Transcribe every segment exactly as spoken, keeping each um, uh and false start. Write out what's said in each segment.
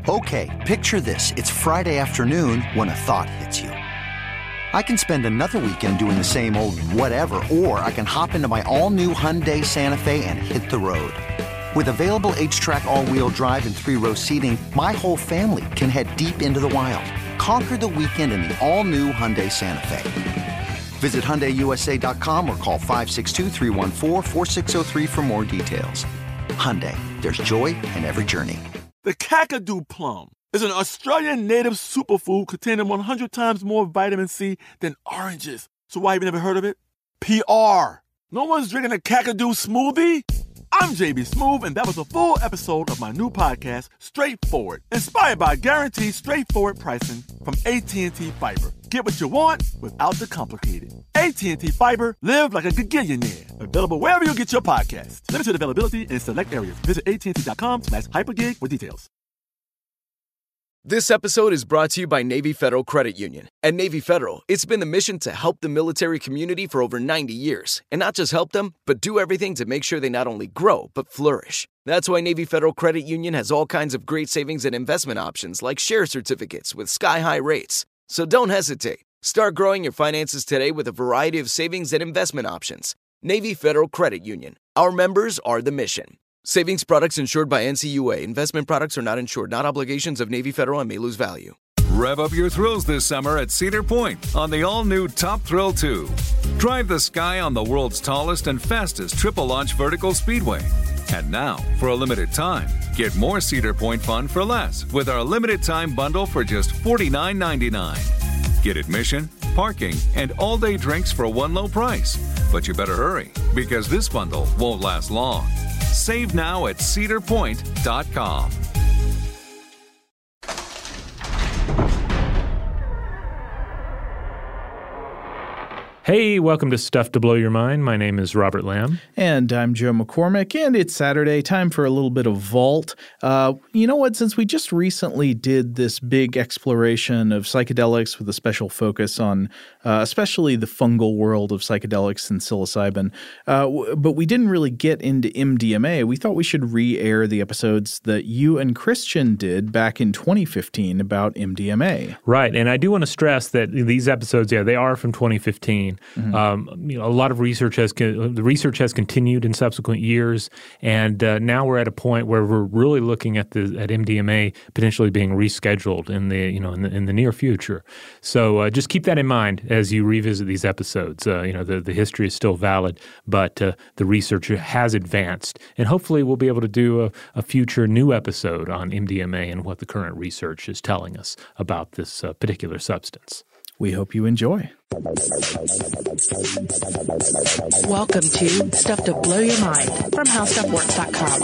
Okay, picture this. It's Friday afternoon when a thought hits you. I can spend another weekend doing the same old whatever, or I can hop into my all-new Hyundai Santa Fe and hit the road. With available H-Track all-wheel drive and three-row seating, my whole family can head deep into the wild. Conquer the weekend in the all-new Hyundai Santa Fe. Visit Hyundai U S A dot com or call five six two, three one four, four six zero three for more details. Hyundai, there's joy in every journey. The Kakadu plum is an Australian native superfood containing one hundred times more vitamin C than oranges. So why have you never heard of it? P R. No one's drinking a Kakadu smoothie? I'm J B Smoove, and that was a full episode of my new podcast, Straightforward, inspired by guaranteed straightforward pricing from A T and T Fiber. Get what you want without the complicated. A T and T Fiber, live like a gigillionaire. Available wherever you get your podcasts. Limited availability in select areas. Visit A T and T dot com slash hypergig for details. This episode is brought to you by Navy Federal Credit Union. At Navy Federal, it's been the mission to help the military community for over ninety years. And not just help them, but do everything to make sure they not only grow, but flourish. That's why Navy Federal Credit Union has all kinds of great savings and investment options like share certificates with sky-high rates. So don't hesitate. Start growing your finances today with a variety of savings and investment options. Navy Federal Credit Union. Our members are the mission. Savings products insured by N C U A. Investment products are not insured, not obligations of Navy Federal and may lose value. Rev up your thrills this summer at Cedar Point on the all-new Top Thrill two. Drive the sky on the world's tallest and fastest triple-launch vertical speedway. And now, for a limited time, get more Cedar Point fun for less with our limited-time bundle for just forty-nine ninety-nine. Get admission, parking, and all-day drinks for one low price. But you better hurry, because this bundle won't last long. Save now at cedar point dot com. Hey, welcome to Stuff to Blow Your Mind. My name is Robert Lamb. And I'm Joe McCormick, and it's Saturday, time for a little bit of Vault. Uh, you know what? Since we just recently did this big exploration of psychedelics with a special focus on uh, especially the fungal world of psychedelics and psilocybin, uh, w- but we didn't really get into M D M A, we thought we should re-air the episodes that you and Christian did back in twenty fifteen about M D M A. Right, and I do want to stress that these episodes, yeah, they are from twenty fifteen. Mm-hmm. Um, you know, a lot of research has con- the research has continued in subsequent years, and uh, now we're at a point where we're really looking at the at M D M A potentially being rescheduled in the you know in the, in the near future. So uh, just keep that in mind as you revisit these episodes. Uh, you know, the the history is still valid, but uh, the research has advanced, and hopefully we'll be able to do a, a future new episode on M D M A and what the current research is telling us about this uh, particular substance. We hope you enjoy. Welcome to Stuff to Blow Your Mind from how stuff works dot com.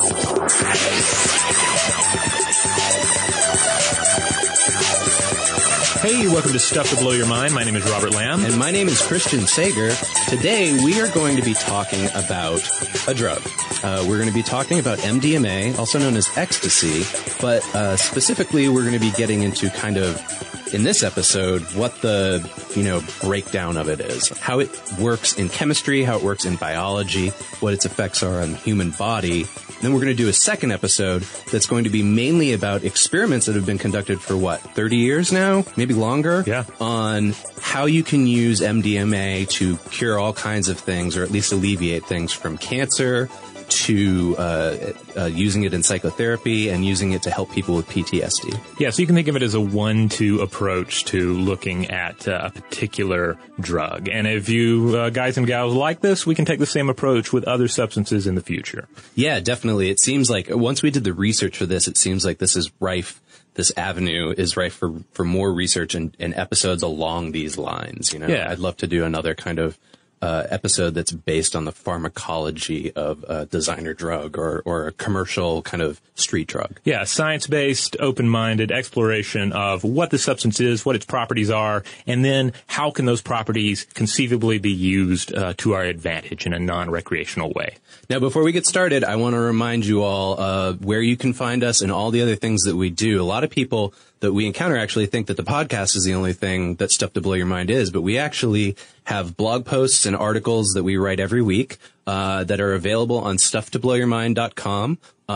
Hey, welcome to Stuff to Blow Your Mind. My name is Robert Lamb. And my name is Christian Sager. Today, we are going to be talking about a drug. Uh, we're going to be talking about M D M A, also known as ecstasy, but uh, specifically, we're going to be getting into kind of, in this episode, what the, you know, breakdown of it is, how it works in chemistry, how it works in biology, what its effects are on the human body. Then we're going to do a second episode that's going to be mainly about experiments that have been conducted for, what, thirty years now? Maybe longer? Yeah. On how you can use M D M A to cure all kinds of things, or at least alleviate things, from cancer to uh, uh, using it in psychotherapy and using it to help people with P T S D. Yeah, so you can think of it as a one-two approach to looking at uh, a particular drug. And if you uh, guys and gals like this, we can take the same approach with other substances in the future. Yeah, definitely. It seems like once we did the research for this, it seems like this is rife. This avenue is rife for, for more research and, and episodes along these lines. You know, yeah. I'd love to do another kind of Uh, episode that's based on the pharmacology of a designer drug or, or a commercial kind of street drug. Yeah, science-based, open-minded exploration of what the substance is, what its properties are, and then how can those properties conceivably be used uh, to our advantage in a non-recreational way. Now, before we get started, I want to remind you all uh, where you can find us and all the other things that we do. A lot of people that we encounter actually think that the podcast is the only thing that Stuff to Blow Your Mind is, but we actually have blog posts and articles that we write every week uh, that are available on stuff to blow your mind dot com. Uh,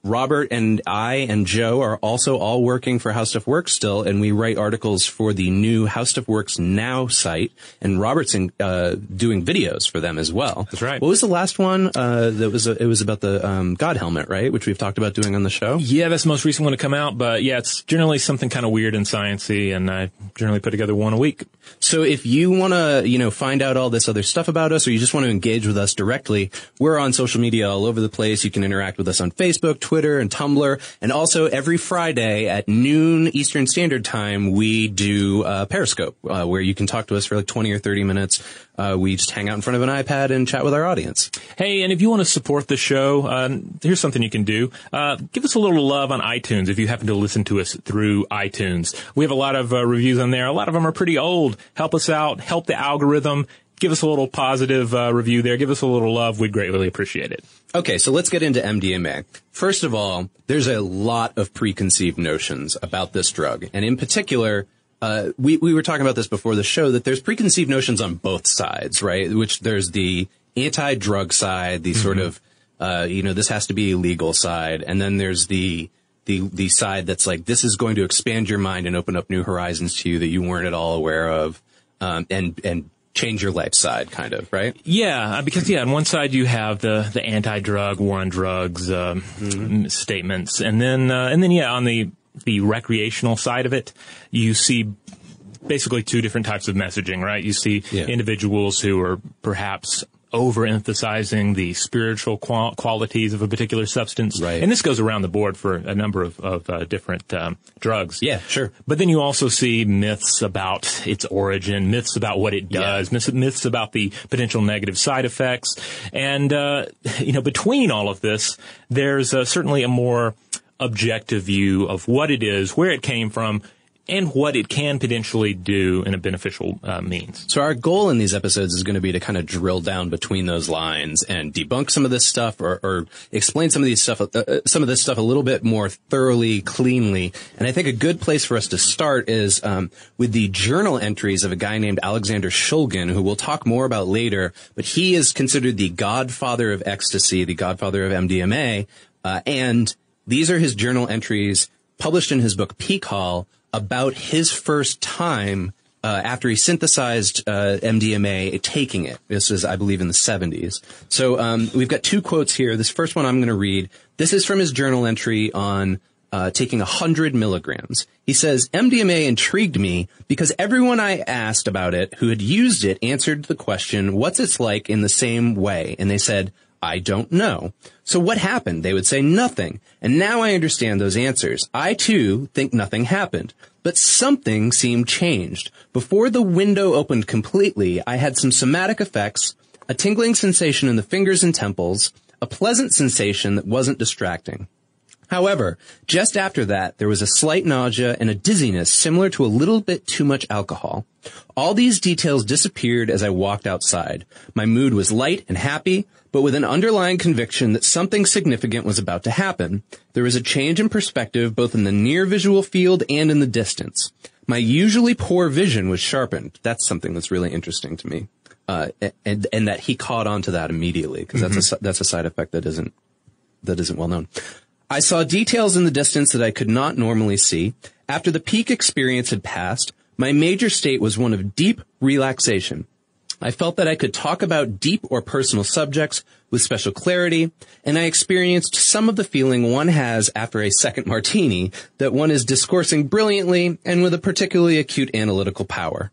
Robert and I and Joe are also all working for How Stuff Works still, and we write articles for the new How Stuff Works Now site, and Robert's in, uh, doing videos for them as well. That's right. What was the last one? Uh, that was, a, it was about the, um, God helmet, right? Which we've talked about doing on the show. Yeah, that's the most recent one to come out, but yeah, it's generally something kind of weird and sciencey, and I generally put together one a week. So if you want to, you know, find out all this other stuff about us, or you just want to engage with us directly, we're on social media all over the place. You can interact with us on Facebook, Twitter, and Tumblr. And also every Friday at noon Eastern Standard Time, we do uh, Periscope, uh, where you can talk to us for like twenty or thirty minutes. Uh, we just hang out in front of an iPad and chat with our audience. Hey, and if you want to support the show, uh, here's something you can do. Uh, give us a little love on iTunes if you happen to listen to us through iTunes. We have a lot of uh, reviews on there. A lot of them are pretty old. Help us out. Help the algorithm. Give us a little positive uh, review there. Give us a little love. We'd greatly appreciate it. Okay, so let's get into M D M A. First of all, there's a lot of preconceived notions about this drug. And in particular, uh, we, we were talking about this before the show, that there's preconceived notions on both sides, right? Which there's the anti-drug side, the mm-hmm. sort of, uh, you know, this has to be illegal side. And then there's the, the, the side that's like, this is going to expand your mind and open up new horizons to you that you weren't at all aware of. Um, and, and, change your life side, kind of, right? Yeah, because, yeah, on one side you have the, the anti-drug, war on drugs, um, mm-hmm. statements. And then, uh, and then, yeah, on the, the recreational side of it, you see basically two different types of messaging, right? You see yeah. individuals who are perhaps overemphasizing the spiritual qual- qualities of a particular substance. Right. And this goes around the board for a number of, of uh, different um, drugs. Yeah, sure. But then you also see myths about its origin, myths about what it does, yeah. myths, myths about the potential negative side effects. And, uh, you know, between all of this, there's uh, certainly a more objective view of what it is, where it came from, and what it can potentially do in a beneficial uh, means. So our goal in these episodes is going to be to kind of drill down between those lines and debunk some of this stuff, or, or explain some of these stuff, uh, some of this stuff a little bit more thoroughly, cleanly. And I think a good place for us to start is um, with the journal entries of a guy named Alexander Shulgin, who we'll talk more about later. But he is considered the godfather of ecstasy, the godfather of M D M A, uh, and these are his journal entries published in his book Peak Hall, about his first time uh, after he synthesized uh, M D M A, taking it. This is, I believe, in the seventies. So um, we've got two quotes here. This first one I'm going to read. This is from his journal entry on uh, taking one hundred milligrams. He says, M D M A intrigued me because everyone I asked about it who had used it answered the question, what's it like, in the same way? And they said, I don't know. So what happened? They would say nothing. And now I understand those answers. I, too, think nothing happened. But something seemed changed. Before the window opened completely, I had some somatic effects, a tingling sensation in the fingers and temples, a pleasant sensation that wasn't distracting. However, just after that, there was a slight nausea and a dizziness similar to a little bit too much alcohol. All these details disappeared as I walked outside. My mood was light and happy, but with an underlying conviction that something significant was about to happen. There was a change in perspective both in the near visual field and in the distance. My usually poor vision was sharpened. That's something that's really interesting to me. Uh, and, and that he caught on to that immediately, because mm-hmm. that's a, that's a side effect that isn't, that isn't well known. I saw details in the distance that I could not normally see. After the peak experience had passed, my major state was one of deep relaxation. I felt that I could talk about deep or personal subjects with special clarity, and I experienced some of the feeling one has after a second martini, that one is discoursing brilliantly and with a particularly acute analytical power.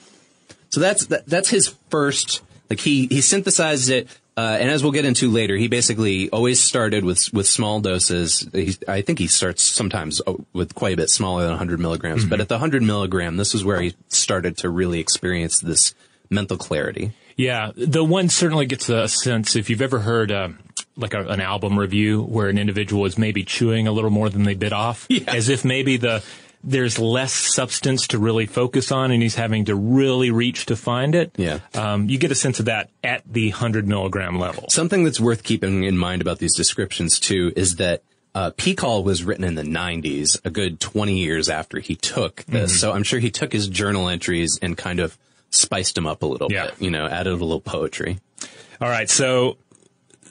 So that's that, that's his first, like he, he synthesized it. Uh, and as we'll get into later, he basically always started with with small doses. He, I think he starts sometimes with quite a bit smaller than one hundred milligrams. Mm-hmm. But at the one hundred milligram, this is where he started to really experience this mental clarity. Yeah, the one certainly gets a sense, if you've ever heard uh, like a, an album review where an individual is maybe chewing a little more than they bit off, yeah. as if maybe the there's less substance to really focus on, and he's having to really reach to find it. Yeah. Um, you get a sense of that at the one hundred milligram level. Something that's worth keeping in mind about these descriptions, too, is that uh, Peak Hall was written in the nineties, a good twenty years after he took this. Mm-hmm. So I'm sure he took his journal entries and kind of spiced them up a little yeah. bit, you know, added a little poetry. All right, so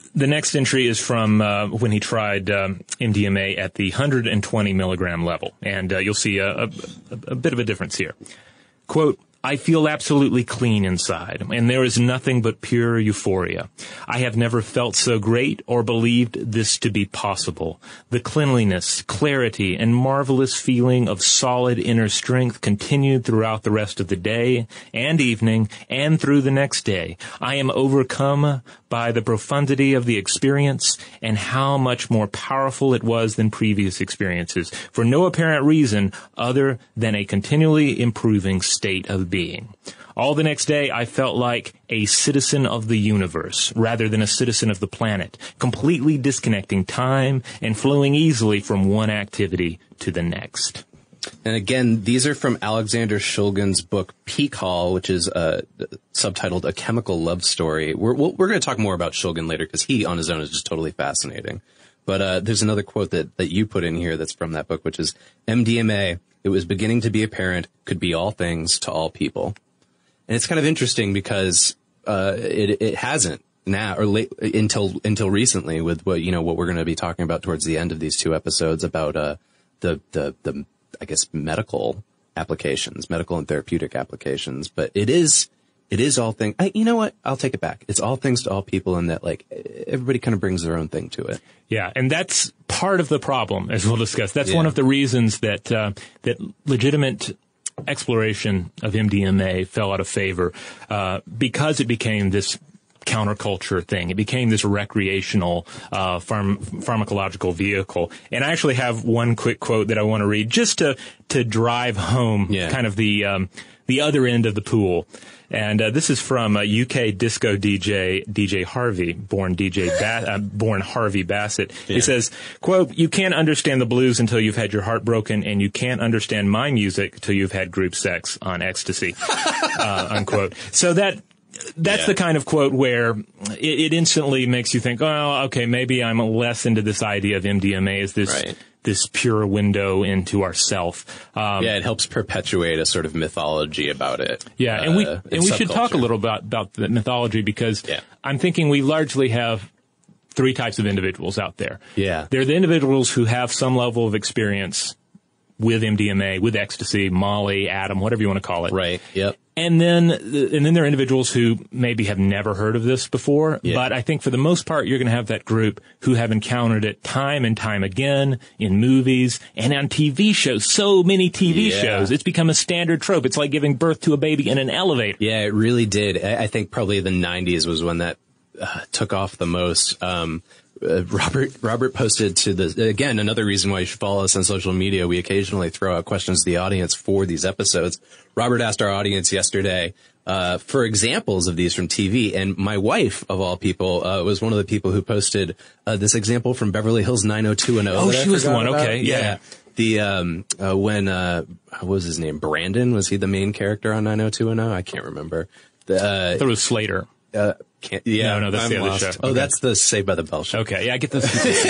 the next entry is from uh, when he tried um, M D M A at the one hundred twenty milligram level. And uh, you'll see a, a, a bit of a difference here. Quote, I feel absolutely clean inside, and there is nothing but pure euphoria. I have never felt so great or believed this to be possible. The cleanliness, clarity, and marvelous feeling of solid inner strength continued throughout the rest of the day and evening and through the next day. I am overcome by the profundity of the experience and how much more powerful it was than previous experiences, for no apparent reason other than a continually improving state of being. All the next day, I felt like a citizen of the universe rather than a citizen of the planet, completely disconnecting time and flowing easily from one activity to the next. And again, these are from Alexander Shulgin's book Peak Hall, which is uh, subtitled A Chemical Love Story. We're, we're going to talk more about Shulgin later because he on his own is just totally fascinating. But uh, there's another quote that, that you put in here that's from that book, which is, M D M A, it was beginning to be apparent, could be all things to all people. And it's kind of interesting because uh, it, it hasn't now or late, until until recently with what, you know, what we're going to be talking about towards the end of these two episodes about uh, the, the, the, I guess, medical applications, medical and therapeutic applications. But it is, it is all things. You know what? I'll take it back. It's all things to all people, and that like everybody kind of brings their own thing to it. Yeah, and that's part of the problem, as we'll discuss. That's yeah. one of the reasons that uh, that legitimate exploration of M D M A fell out of favor uh, because it became this counterculture thing. It became this recreational uh, pharm- pharmacological vehicle. And I actually have one quick quote that I want to read just to to drive home yeah. kind of the um, the other end of the pool. And uh, this is from uh, U K disco D J D J Harvey, born D J ba- uh, born Harvey Bassett. Yeah. He says, "Quote: You can't understand the blues until you've had your heart broken, and you can't understand my music until you've had group sex on ecstasy." uh, unquote. So that. That's yeah. the kind of quote where it, it instantly makes you think, oh, okay, maybe I'm less into this idea of M D M A as this right. this pure window into ourself. Um, yeah, it helps perpetuate a sort of mythology about it. Yeah, uh, and we and we should talk a little about about the mythology because yeah. I'm thinking we largely have three types of individuals out there. Yeah, they're the individuals who have some level of experience with M D M A, with ecstasy, Molly, Adam, whatever you want to call it. Right. Yep. And then, and then there are individuals who maybe have never heard of this before. Yeah. But I think for the most part, you're going to have that group who have encountered it time and time again in movies and on T V shows. So many T V yeah. shows. It's become a standard trope. It's like giving birth to a baby in an elevator. Yeah, it really did. I think probably the nineties was when that uh, took off the most. Um, Uh, Robert Robert posted to the, again, another reason why you should follow us on social media. We occasionally throw out questions to the audience for these episodes. Robert asked our audience yesterday uh for examples of these from T V, and my wife, of all people, uh was one of the people who posted uh this example from Beverly Hills nine oh two one oh. Oh, she was the one, about. okay, yeah. yeah. The, um, uh, when, uh, what was his name? Brandon? Was he the main character on nine oh two one oh? I can't remember. The, uh, I thought it was Slater. Uh, can't, yeah, no, no, that's I'm the other lost. show. Oh, okay. That's the Saved by the Bell show. Okay, yeah, I get those.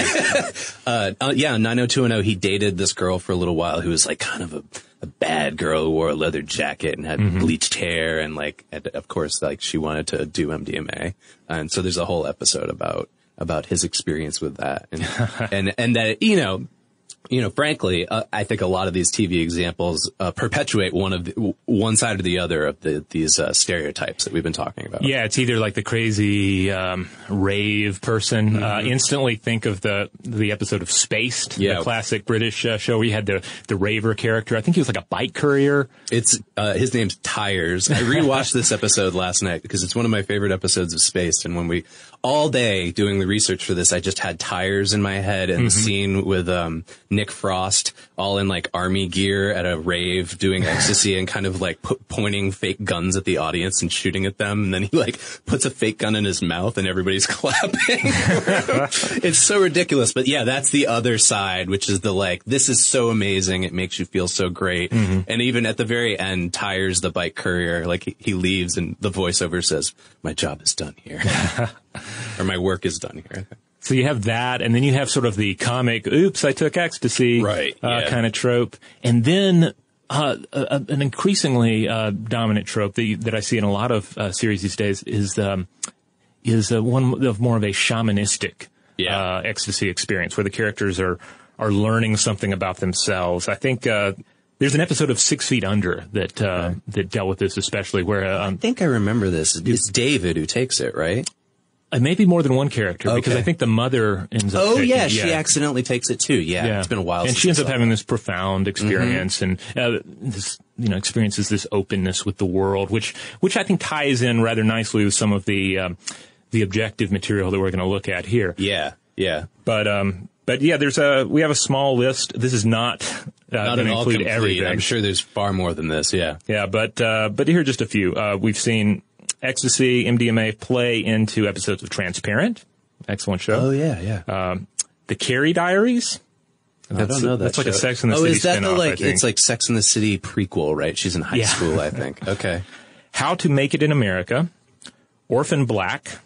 uh, uh, yeah, nine oh two one oh, he dated this girl for a little while who was like kind of a, a bad girl who wore a leather jacket and had mm-hmm. bleached hair, and like, and of course, like she wanted to do M D M A, and so there's a whole episode about about his experience with that, and and and that, you know. You know, frankly, uh, I think a lot of these T V examples uh, perpetuate one of the, one side or the other of the, these uh, stereotypes that we've been talking about. Yeah, it's either like the crazy um, rave person. Mm-hmm. Uh, instantly think of the the episode of Spaced, yeah. the classic British uh, show where you had the the raver character. I think he was like a bike courier. It's uh, his name's Tires. I rewatched this episode last night because it's one of my favorite episodes of Spaced. And when we all day doing the research for this, I just had Tires in my head and mm-hmm. the scene with um, Nick Frost all in like army gear at a rave doing ecstasy and kind of like po- pointing fake guns at the audience and shooting at them. And then he like puts a fake gun in his mouth and everybody's clapping. It's so ridiculous. But yeah, that's the other side, which is the like, this is so amazing. It makes you feel so great. Mm-hmm. And even at the very end, Tires, the bike courier, like he, he leaves and the voiceover says, my job is done here. Or my work is done here. So you have that, and then you have sort of the comic, oops, I took ecstasy, right, uh, yeah. kind of trope. And then uh, a, an increasingly uh, dominant trope that, you, that I see in a lot of uh, series these days is um, is a, one of more of a shamanistic Yeah. uh, ecstasy experience where the characters are are learning something about themselves. I think uh, there's an episode of Six Feet Under that uh, okay. that dealt with this, especially where uh, um, I think I remember this. It's David who takes it, right? Uh, maybe more than one character, okay. because I think the mother ends up Oh, taking, yeah, yeah, she accidentally takes it too. Yeah, yeah. It's been a while and since she ends I up saw having that. this profound experience mm-hmm. and uh, this, you know, experiences this openness with the world, which which I think ties in rather nicely with some of the um, the objective material that we're going to look at here. Yeah, yeah. But um, but yeah, there's a we have a small list. This is not uh, not going to all include complete. everything. I'm sure there's far more than this. Yeah, yeah. But uh, but here are just a few. Uh, we've seen ecstasy, M D M A play into episodes of Transparent. Excellent show. Oh, yeah, yeah. Um, the Carrie Diaries. That's, I don't know that That's show. like a Sex and the oh, City is that spin-off, the, like, I think. it's like Sex and the City prequel, right? She's in high yeah. school, I think. Okay. How to Make It in America. Orphan Black.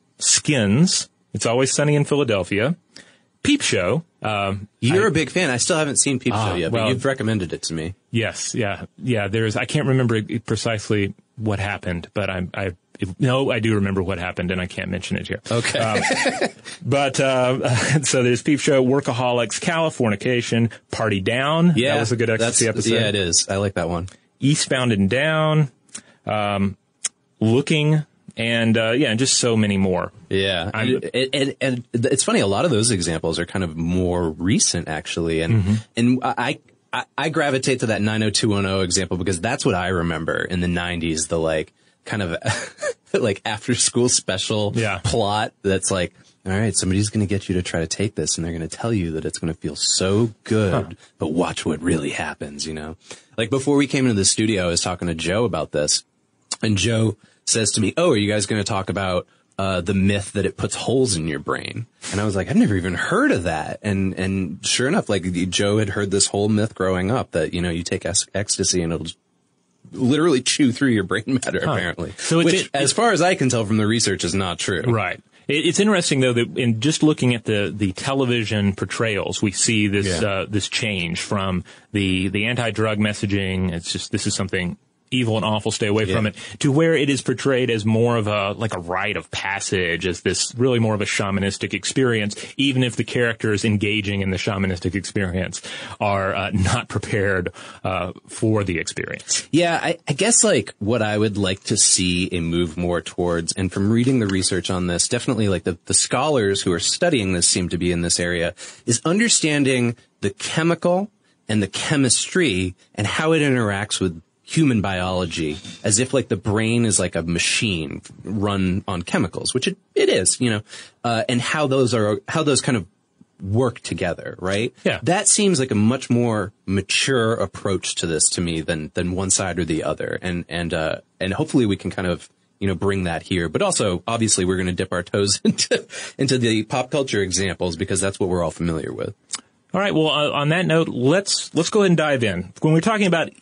Skins. It's Always Sunny in Philadelphia. Peep Show. Um, You're I, a big fan. I still haven't seen Peep uh, Show yet, well, but you've recommended it to me. Yes, yeah, yeah. There's. I can't remember precisely what happened, but I, I no, I do remember what happened, and I can't mention it here. Okay. Um, but uh, so there's Peep Show, Workaholics, Californication, Party Down. Yeah, that was a good ecstasy episode. Yeah, it is. I like that one. Eastbound and Down, um, Looking. And, uh, yeah, and just so many more. Yeah. And, and, and it's funny, a lot of those examples are kind of more recent, actually. And, mm-hmm. and I, I, I gravitate to that nine oh two one oh example because that's what I remember in the nineties, the like, kind of, like after school special yeah. plot that's like, all right, somebody's going to get you to try to take this and they're going to tell you that it's going to feel so good, huh. but watch what really happens, you know? Like before we came into the studio, I was talking to Joe about this, and Joe says to me, oh, are you guys going to talk about uh the myth that it puts holes in your brain? And I was like, I've never even heard of that. And and sure enough, like Joe had heard this whole myth growing up that, you know, you take ec- ecstasy and it'll literally chew through your brain matter, huh. apparently. So it's, Which, it, as far as I can tell from the research, is not true. Right. It, it's interesting, though, that in just looking at the, the television portrayals, we see this yeah. uh, this change from the, the anti-drug messaging. It's just, this is something evil and awful, stay away yeah. from it, to where it is portrayed as more of a, like a rite of passage, as this really more of a shamanistic experience, even if the characters engaging in the shamanistic experience are uh, not prepared uh, for the experience. Yeah, I, I guess like what I would like to see a move more towards, and from reading the research on this, definitely like the, the scholars who are studying this seem to be in this area, is understanding the chemical and the chemistry and how it interacts with human biology, as if like the brain is like a machine run on chemicals, which it, it is, you know, uh, and how those are, how those kind of work together, right? Yeah. That seems like a much more mature approach to this to me than, than one side or the other. And, and, uh, and hopefully we can kind of, you know, bring that here. But also, obviously, we're going to dip our toes into, into the pop culture examples because that's what we're all familiar with. All right. Well, uh, on that note, let's, let's go ahead and dive in. When we're talking about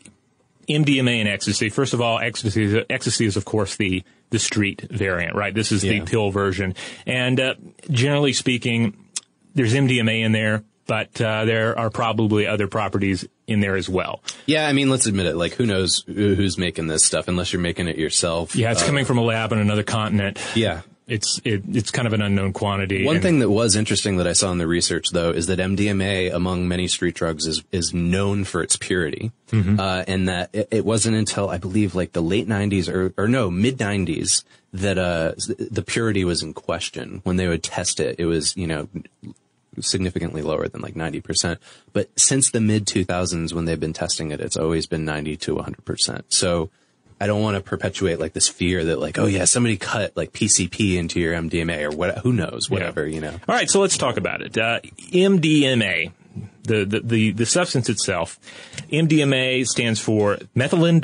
M D M A and ecstasy, first of all, ecstasy is, ecstasy is of course the the street variant, right? This is yeah. the pill version, and uh, generally speaking, there's M D M A in there, but uh, there are probably other properties in there as well. Yeah, I mean, let's admit it. Like, who knows who's making this stuff unless you're making it yourself? Yeah, it's uh, coming from a lab on another continent. Yeah. It's it, it's kind of an unknown quantity. One and, thing that was interesting that I saw in the research, though, is that M D M A, among many street drugs, is is known for its purity, mm-hmm. uh, and that it, it wasn't until I believe like the late nineties or or no mid nineties that uh the purity was in question. When they would test it, it was, you know, significantly lower than like ninety percent. But since the mid two thousands, when they've been testing it, it's always been ninety to one hundred percent. So I don't want to perpetuate like this fear that like, oh yeah, somebody cut like P C P into your M D M A or what, who knows, whatever, yeah. you know. All right. So let's talk about it. Uh, M D M A, the, the, the, the substance itself, M D M A stands for methylene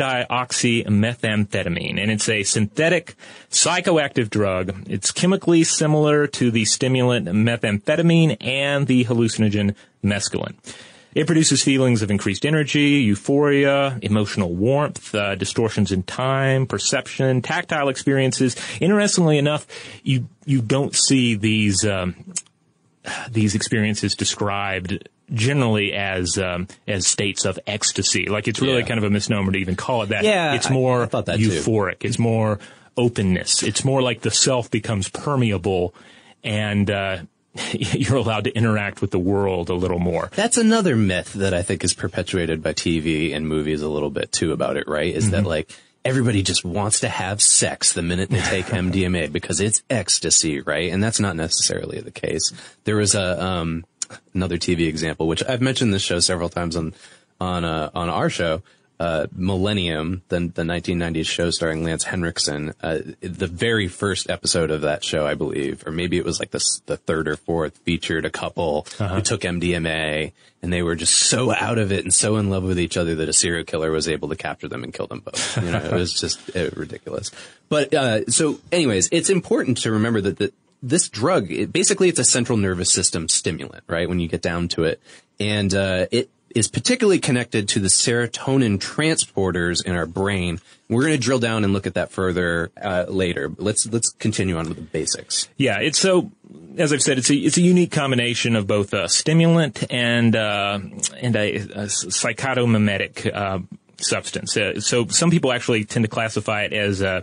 dioxymethamphetamine, and it's a synthetic psychoactive drug. It's chemically similar to the stimulant methamphetamine and the hallucinogen mescaline. It produces feelings of increased energy, euphoria, emotional warmth, uh, distortions in time, perception, tactile experiences. Interestingly enough, you you don't see these um, these experiences described generally as um, as states of ecstasy. Like, it's really yeah. kind of a misnomer to even call it that. Yeah, it's more I, I thought that euphoric. Too. It's more openness. It's more like the self becomes permeable and uh, you're allowed to interact with the world a little more. That's another myth that I think is perpetuated by T V and movies a little bit too about it, right? Is mm-hmm. that like everybody just wants to have sex the minute they take M D M A because it's ecstasy, right? And that's not necessarily the case. There was a um another T V example, which I've mentioned this show several times on on uh, on our show. Uh, Millennium, the, the nineteen nineties show starring Lance Henriksen, uh, the very first episode of that show, I believe, or maybe it was like the, the third or fourth, featured a couple uh-huh. who took M D M A and they were just so out of it and so in love with each other that a serial killer was able to capture them and kill them both. You know, it was just uh, ridiculous. But, uh, so anyways, it's important to remember that the, this drug, it, basically it's a central nervous system stimulant, right? When you get down to it. And, uh, it, is particularly connected to the serotonin transporters in our brain. We're going to drill down and look at that further uh, later. Let's let's continue on with the basics. Yeah, it's so, as I've said, it's a it's a unique combination of both a stimulant and uh, and a, a psychotomimetic uh, substance. Uh, so some people actually tend to classify it as a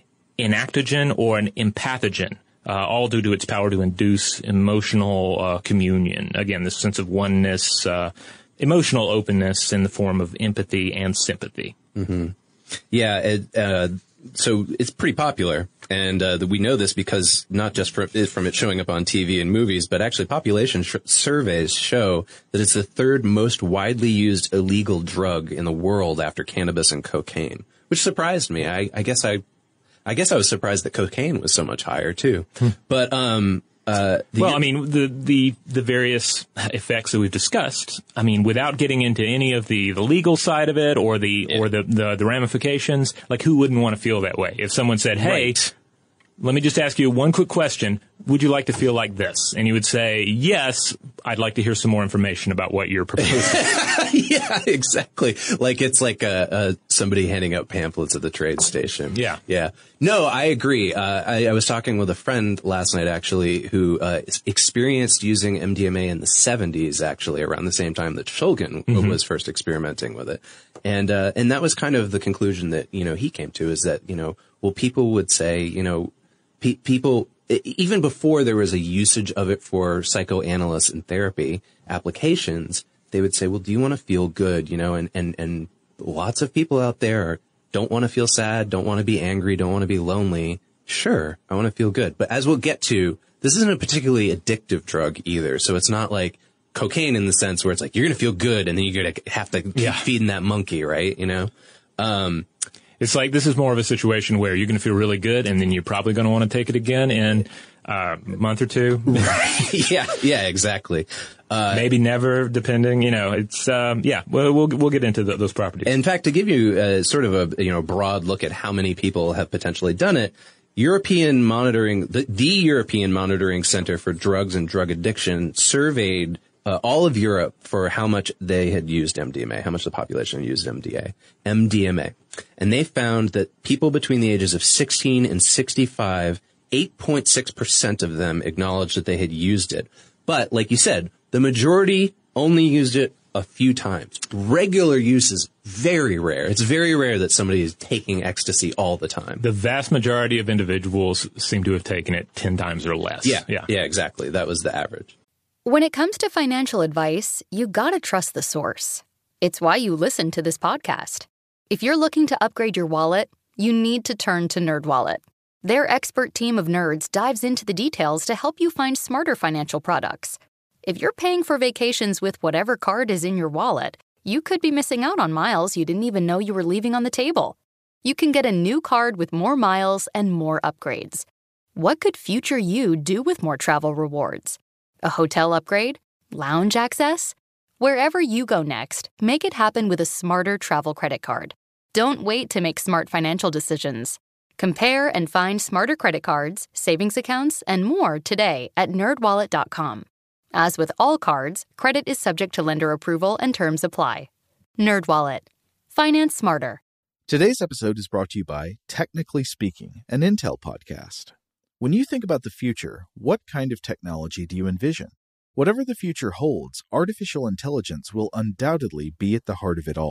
enactogen or an empathogen. Uh, all due to its power to induce emotional uh, communion. Again, this sense of oneness, uh, emotional openness in the form of empathy and sympathy. Mm-hmm. Yeah, it, uh, so it's pretty popular, and uh, we know this because not just from, from it showing up on T V and movies, but actually population sh- surveys show that it's the third most widely used illegal drug in the world after cannabis and cocaine, which surprised me. I, I guess I, I guess I was surprised that cocaine was so much higher too. Hmm. But um, Uh, well, I mean, the, the, the various effects that we've discussed, I mean, without getting into any of the, the legal side of it or the, yeah. or the, the, the ramifications, like who wouldn't want to feel that way? If someone said, hey, right. let me just ask you one quick question. Would you like to feel like this? And you would say, yes, I'd like to hear some more information about what you're proposing. Yeah, exactly. Like it's like uh, uh, somebody handing out pamphlets at the trade station. Yeah. Yeah. No, I agree. Uh, I, I was talking with a friend last night, actually, who uh, experienced using M D M A in the seventies, actually, around the same time that Shulgin mm-hmm. was first experimenting with it. And uh, and that was kind of the conclusion that, you know, he came to is that, you know, well, people would say, you know, pe- people, even before there was a usage of it for psychoanalysts and therapy applications, they would say, well, do you want to feel good? You know, and, and, and lots of people out there don't want to feel sad, don't want to be angry, don't want to be lonely. Sure, I want to feel good. But as we'll get to, this isn't a particularly addictive drug either. So it's not like cocaine in the sense where it's like, you're going to feel good and then you're going to have to keep yeah. feeding that monkey, right? You know? Um, It's like this is more of a situation where you're going to feel really good and then you're probably going to want to take it again in uh, a month or two. yeah, yeah, exactly. Uh, Maybe never, depending, you know, it's, um, yeah, we'll, we'll, we'll get into the, those properties. In fact, to give you uh, sort of a, you know, broad look at how many people have potentially done it, European monitoring, the, the European Monitoring Center for Drugs and Drug Addiction surveyed Uh, all of Europe for how much they had used M D M A, how much the population used M D A, M D M A. And they found that people between the ages of sixteen and sixty-five, eight point six percent of them acknowledged that they had used it. But like you said, the majority only used it a few times. Regular use is very rare. It's very rare that somebody is taking ecstasy all the time. The vast majority of individuals seem to have taken it ten times or less. Yeah, yeah, yeah, exactly. That was the average. When it comes to financial advice, you gotta trust the source. It's why you listen to this podcast. If you're looking to upgrade your wallet, you need to turn to NerdWallet. Their expert team of nerds dives into the details to help you find smarter financial products. If you're paying for vacations with whatever card is in your wallet, you could be missing out on miles you didn't even know you were leaving on the table. You can get a new card with more miles and more upgrades. What could future you do with more travel rewards? A hotel upgrade? Lounge access? Wherever you go next, make it happen with a smarter travel credit card. Don't wait to make smart financial decisions. Compare and find smarter credit cards, savings accounts, and more today at nerd wallet dot com. As with all cards, credit is subject to lender approval and terms apply. NerdWallet. Finance smarter. Today's episode is brought to you by Technically Speaking, an Intel podcast. When you think about the future, what kind of technology do you envision? Whatever the future holds, artificial intelligence will undoubtedly be at the heart of it all.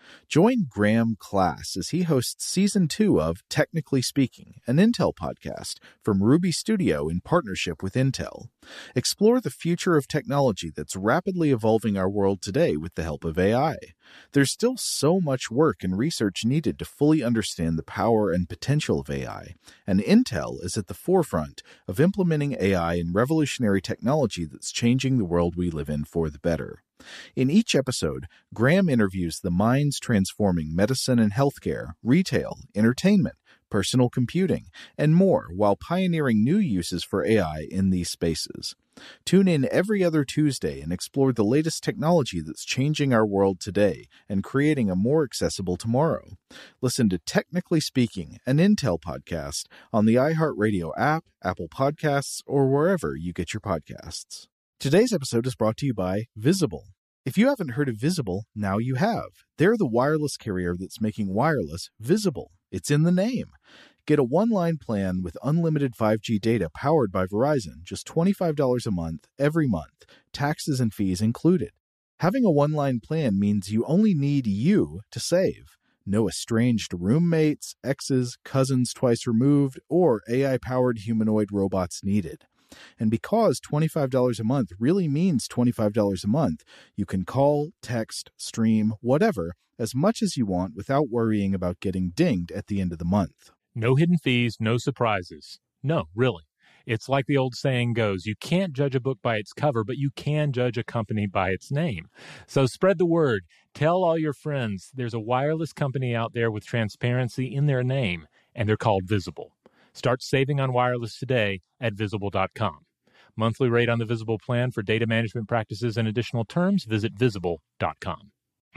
Join Graham Class as he hosts Season two of Technically Speaking, an Intel podcast from Ruby Studio in partnership with Intel. Explore the future of technology that's rapidly evolving our world today with the help of A I. There's still so much work and research needed to fully understand the power and potential of A I, and Intel is at the forefront of implementing A I in revolutionary technology that's changing the world we live in for the better. In each episode, Graham interviews the minds transforming medicine and healthcare, retail, entertainment, personal computing, and more while pioneering new uses for A I in these spaces. Tune in every other Tuesday and explore the latest technology that's changing our world today and creating a more accessible tomorrow. Listen to Technically Speaking, an Intel podcast on the iHeartRadio app, Apple Podcasts, or wherever you get your podcasts. Today's episode is brought to you by Visible. If you haven't heard of Visible, now you have. They're the wireless carrier that's making wireless visible. It's in the name. Get a one-line plan with unlimited five G data powered by Verizon, just twenty-five dollars a month, every month, taxes and fees included. Having a one-line plan means you only need you to save. No estranged roommates, exes, cousins twice removed, or A I-powered humanoid robots needed. And because twenty-five dollars a month really means twenty-five dollars a month, you can call, text, stream, whatever, as much as you want without worrying about getting dinged at the end of the month. No hidden fees, no surprises. No, really. It's like the old saying goes, you can't judge a book by its cover, but you can judge a company by its name. So spread the word. Tell all your friends there's a wireless company out there with transparency in their name, and they're called Visible. Start saving on wireless today at visible dot com. Monthly rate on the Visible plan for data management practices and additional terms, visit visible dot com.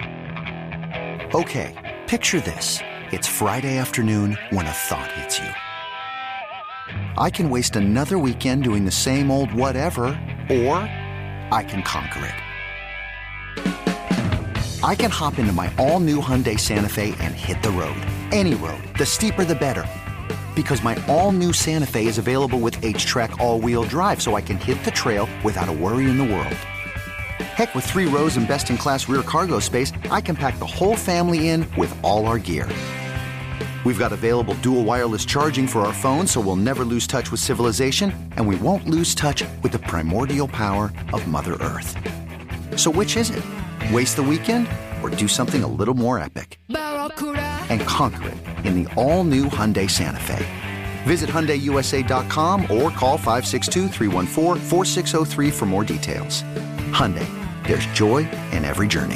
Okay, picture this. It's Friday afternoon when a thought hits you. I can waste another weekend doing the same old whatever, or I can conquer it. I can hop into my all-new Hyundai Santa Fe and hit the road. Any road. The steeper, the better. Because my all-new Santa Fe is available with H-Track all-wheel drive, so I can hit the trail without a worry in the world. Heck, with three rows and best-in-class rear cargo space, I can pack the whole family in with all our gear. We've got available dual wireless charging for our phones, so we'll never lose touch with civilization, and we won't lose touch with the primordial power of Mother Earth. So which is it? Waste the weekend or do something a little more epic? And conquer it in the all-new Hyundai Santa Fe. Visit Hyundai U S A dot com or call five six two, three one four, four six zero three for more details. Hyundai, there's joy in every journey.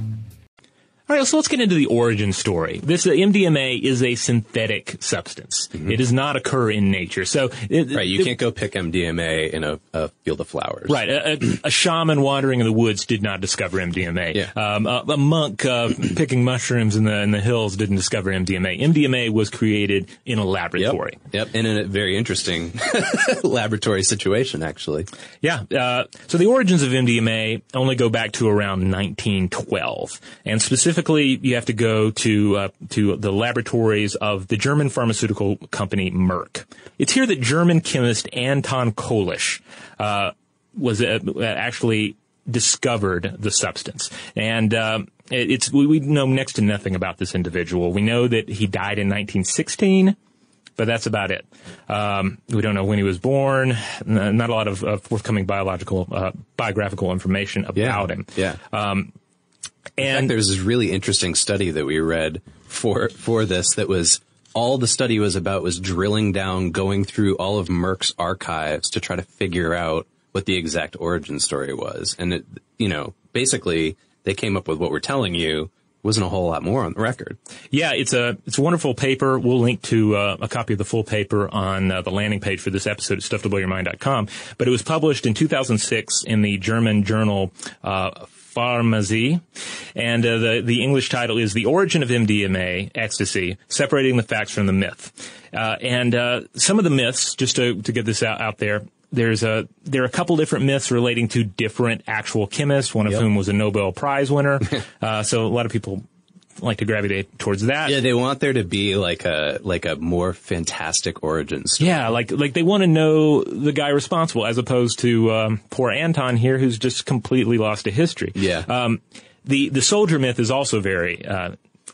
All right, so let's get into the origin story. This uh, M D M A is a synthetic substance. Mm-hmm. It does not occur in nature. So, it, right, you it, can't go pick M D M A in a, a field of flowers. Right, a, a, a shaman wandering in the woods did not discover M D M A. Yeah. Um, a, a monk uh, picking mushrooms in the in the hills didn't discover M D M A. M D M A was created in a laboratory. Yep, yep. And in a very interesting laboratory situation, actually. Yeah. Uh, so the origins of M D M A only go back to around nineteen twelve, and specifically. Specifically, you have to go to uh, to the laboratories of the German pharmaceutical company Merck. It's here that German chemist Anton Kolisch uh, was uh, actually discovered the substance, and um, it, it's we, we know next to nothing about this individual. We know that he died in nineteen sixteen. But that's about it. Um, we don't know when he was born. Not a lot of uh, forthcoming biological, uh, biographical information about yeah. him. Yeah. Um, In and fact, there's this really interesting study that we read for for this that was all the study was about was drilling down, going through all of Merck's archives to try to figure out what the exact origin story was. And, it, you know, basically they came up with what we're telling you. Wasn't a whole lot more on the record. Yeah, it's a it's a wonderful paper. We'll link to uh, a copy of the full paper on uh, the landing page for this episode at stuff to blow your mind dot com. But it was published in two thousand six in the German journal uh, Pharmazie, and uh, the the English title is "The Origin of M D M A, Ecstasy: Separating the Facts from the Myth." Uh, and uh, some of the myths, just to to get this out, out there. There's a there are a couple different myths relating to different actual chemists, one of yep. whom was a Nobel Prize winner. uh, so a lot of people like to gravitate towards that. Yeah, they want there to be like a like a more fantastic origin story. Yeah, like like they want to know the guy responsible, as opposed to um, poor Anton here, who's just completely lost to history. Yeah. Um, the the soldier myth is also very uh,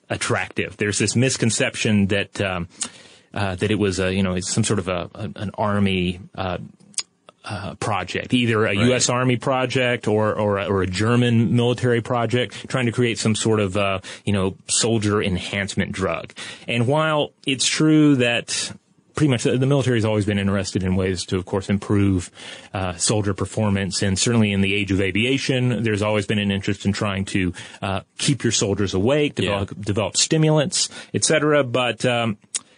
attractive. There's this misconception that um, uh, that it was a you know it's some sort of a, a an army. Uh, Uh, project, either a right. U S Army project or or a, or a German military project, trying to create some sort of uh, you know soldier enhancement drug. And while it's true that pretty much the, the military has always been interested in ways to, of course, improve uh, soldier performance, and certainly in the age of aviation, there's always been an interest in trying to uh, keep your soldiers awake, develop, yeah. develop stimulants, et cetera. But um,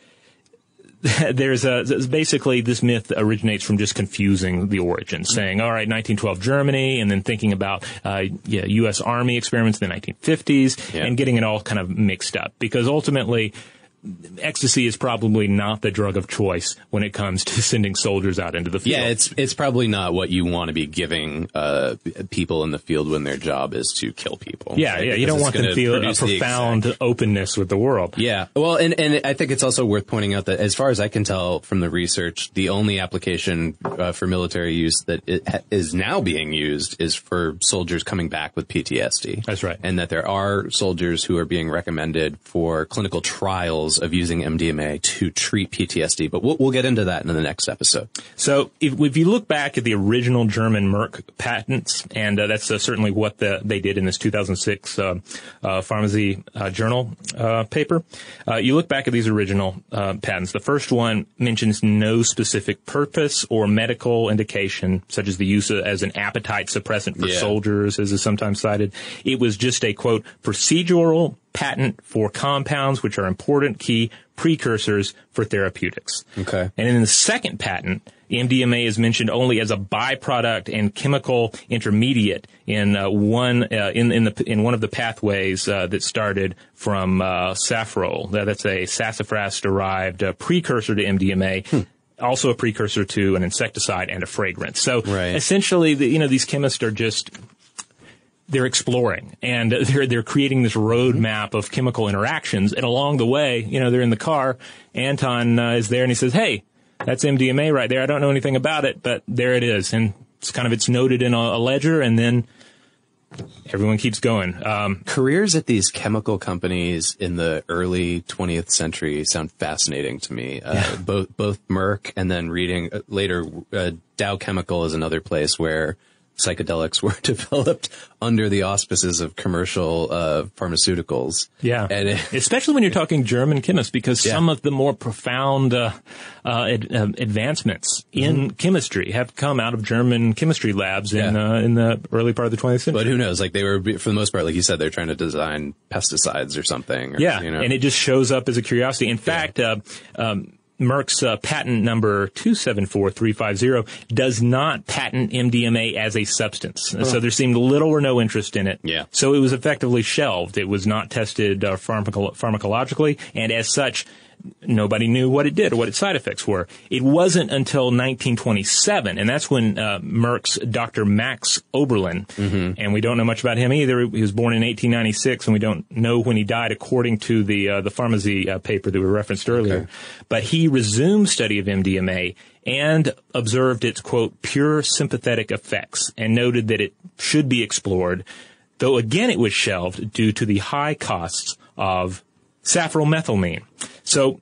There's a, basically this myth originates from just confusing the origin, saying, all right, nineteen twelve Germany, and then thinking about, uh, yeah, U S Army experiments in the nineteen fifties, yeah. and getting it all kind of mixed up. Because ultimately, ecstasy is probably not the drug of choice when it comes to sending soldiers out into the field. Yeah, it's it's probably not what you want to be giving uh, people in the field when their job is to kill people. Yeah, right? yeah, you don't want them to feel a profound exact... openness with the world. Yeah, well, and, and I think it's also worth pointing out that as far as I can tell from the research, the only application uh, for military use that it ha- is now being used is for soldiers coming back with P T S D. That's right. And that there are soldiers who are being recommended for clinical trials of using M D M A to treat P T S D, but we'll, we'll get into that in the next episode. So if, if you look back at the original German Merck patents, and uh, that's uh, certainly what the, they did in this two thousand six uh, uh, Pharmacy uh, Journal uh, paper, uh, you look back at these original uh, patents. The first one mentions no specific purpose or medical indication, such as the use of, as an appetite suppressant for yeah. soldiers, as is sometimes cited. It was just a, quote, procedural patent for compounds which are important key precursors for therapeutics. Okay. And in the second patent, M D M A is mentioned only as a byproduct and chemical intermediate in uh, one uh, in in the in one of the pathways uh, that started from uh, safrole. That, that's a sassafras derived uh, precursor to M D M A. Hmm. Also a precursor to an insecticide and a fragrance. So right. essentially, the, you know, these chemists are just they're exploring, and they're they're creating this roadmap of chemical interactions. And along the way, you know, they're in the car. Anton uh, is there, and he says, "Hey, that's M D M A right there. I don't know anything about it, but there it is." And it's kind of it's noted in a, a ledger, and then everyone keeps going. Um, Careers at these chemical companies in the early twentieth century sound fascinating to me. Uh, yeah. Both both Merck and then reading uh, later, uh, Dow Chemical is another place where psychedelics were developed under the auspices of commercial uh, pharmaceuticals. Yeah, and it, especially when you're talking German chemists, because yeah. some of the more profound uh, uh, ad, uh, advancements in mm-hmm. chemistry have come out of German chemistry labs yeah. in uh, in the early part of the twentieth century. But who knows? Like they were, for the most part, like you said, they're trying to design pesticides or something. Or, yeah, you know. And it just shows up as a curiosity. In fact, yeah. uh, um, Merck's uh, patent number two seven four three five zero does not patent M D M A as a substance. Oh. So there seemed little or no interest in it. Yeah. So it was effectively shelved. It was not tested uh, pharmaco- pharmacologically, and as such, nobody knew what it did or what its side effects were. It wasn't until nineteen twenty-seven, and that's when uh, Merck's Doctor Max Oberlin, mm-hmm. and we don't know much about him either. He was born in eighteen ninety-six, and we don't know when he died according to the uh, the Pharmacy uh, paper that we referenced earlier. Okay. But he resumed study of M D M A and observed its, quote, pure sympathetic effects, and noted that it should be explored, though again it was shelved due to the high costs of safromethylmine. So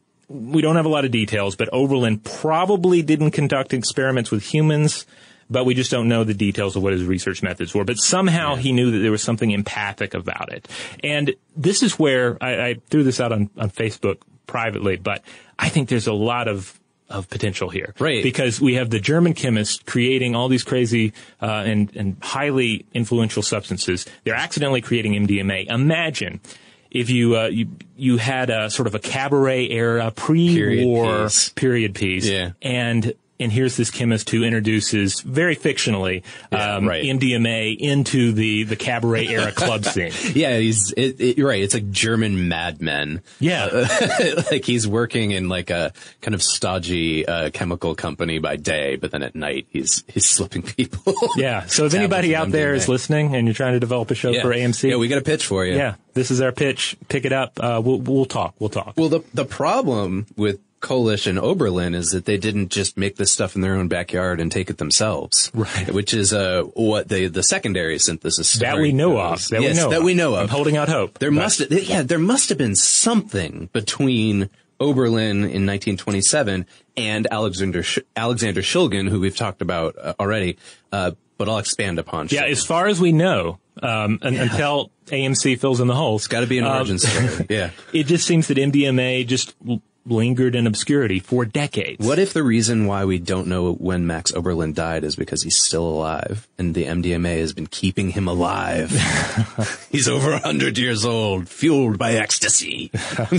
we don't have a lot of details, but Oberlin probably didn't conduct experiments with humans, but we just don't know the details of what his research methods were. But somehow yeah. he knew that there was something empathic about it. And this is where I, I threw this out on, on Facebook privately, but I think there's a lot of of potential here. Right. Because we have the German chemists creating all these crazy uh, and, and highly influential substances. They're accidentally creating M D M A. Imagine if you, uh, you, you had a sort of a cabaret era pre-war period piece, period piece yeah. and And here's this chemist who introduces, very fictionally, yeah, um, right. M D M A into the, the cabaret era club scene. Yeah, he's, it, it, you're right. It's like German Mad Men. Yeah. Uh, like he's working in like a kind of stodgy, uh, chemical company by day, but then at night he's, he's slipping people. Yeah. So if anybody out there is listening and you're trying to develop a show yeah. for A M C. Yeah, we got a pitch for you. Yeah. This is our pitch. Pick it up. Uh, we'll, we'll talk. We'll talk. Well, the, the problem with Kolisch and Oberlin is that they didn't just make this stuff in their own backyard and take it themselves. Right. Which is, uh, what the, the secondary synthesis story That we know goes. of. That yes, we know that of. we know of. I'm holding out hope. There but. must, yeah, there must have been something between Oberlin in nineteen twenty-seven and Alexander, Sh- Alexander Shulgin, who we've talked about uh, already, uh, but I'll expand upon. Yeah, Shulgin. as far as we know, um, un- Yeah. until A M C fills in the holes. It's got to be an origin um, story. Yeah. It just seems that M D M A just l- lingered in obscurity for decades. What if the reason why we don't know when Max Oberlin died is because he's still alive and the M D M A has been keeping him alive? He's over a hundred years old, fueled by ecstasy.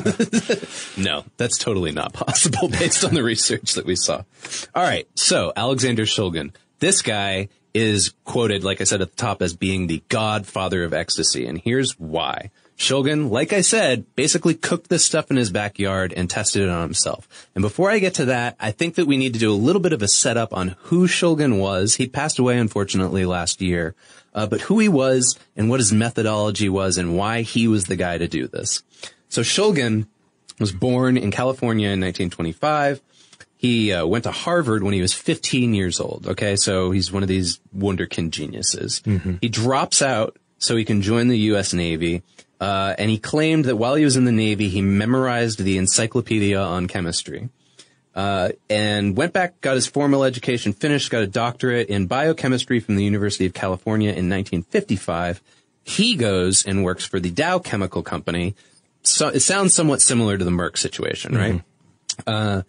No, that's totally not possible based on the research that we saw. All right. So Alexander Shulgin, this guy is quoted, like I said at the top, as being the godfather of ecstasy. And here's why. Shulgin, like I said, basically cooked this stuff in his backyard and tested it on himself. And before I get to that, I think that we need to do a little bit of a setup on who Shulgin was. He passed away, unfortunately, last year. Uh, but who he was and what his methodology was and why he was the guy to do this. So Shulgin was born in California in nineteen twenty-five. He uh, went to Harvard when he was fifteen years old. Okay, so he's one of these wunderkind geniuses. Mm-hmm. He drops out so he can join the U S Navy. Uh, and he claimed that while he was in the Navy, he memorized the Encyclopedia on Chemistry. Uh, and went back, got his formal education finished, got a doctorate in biochemistry from the University of California in nineteen fifty-five. He goes and works for the Dow Chemical Company. So it sounds somewhat similar to the Merck situation, right? Mm-hmm. Uh,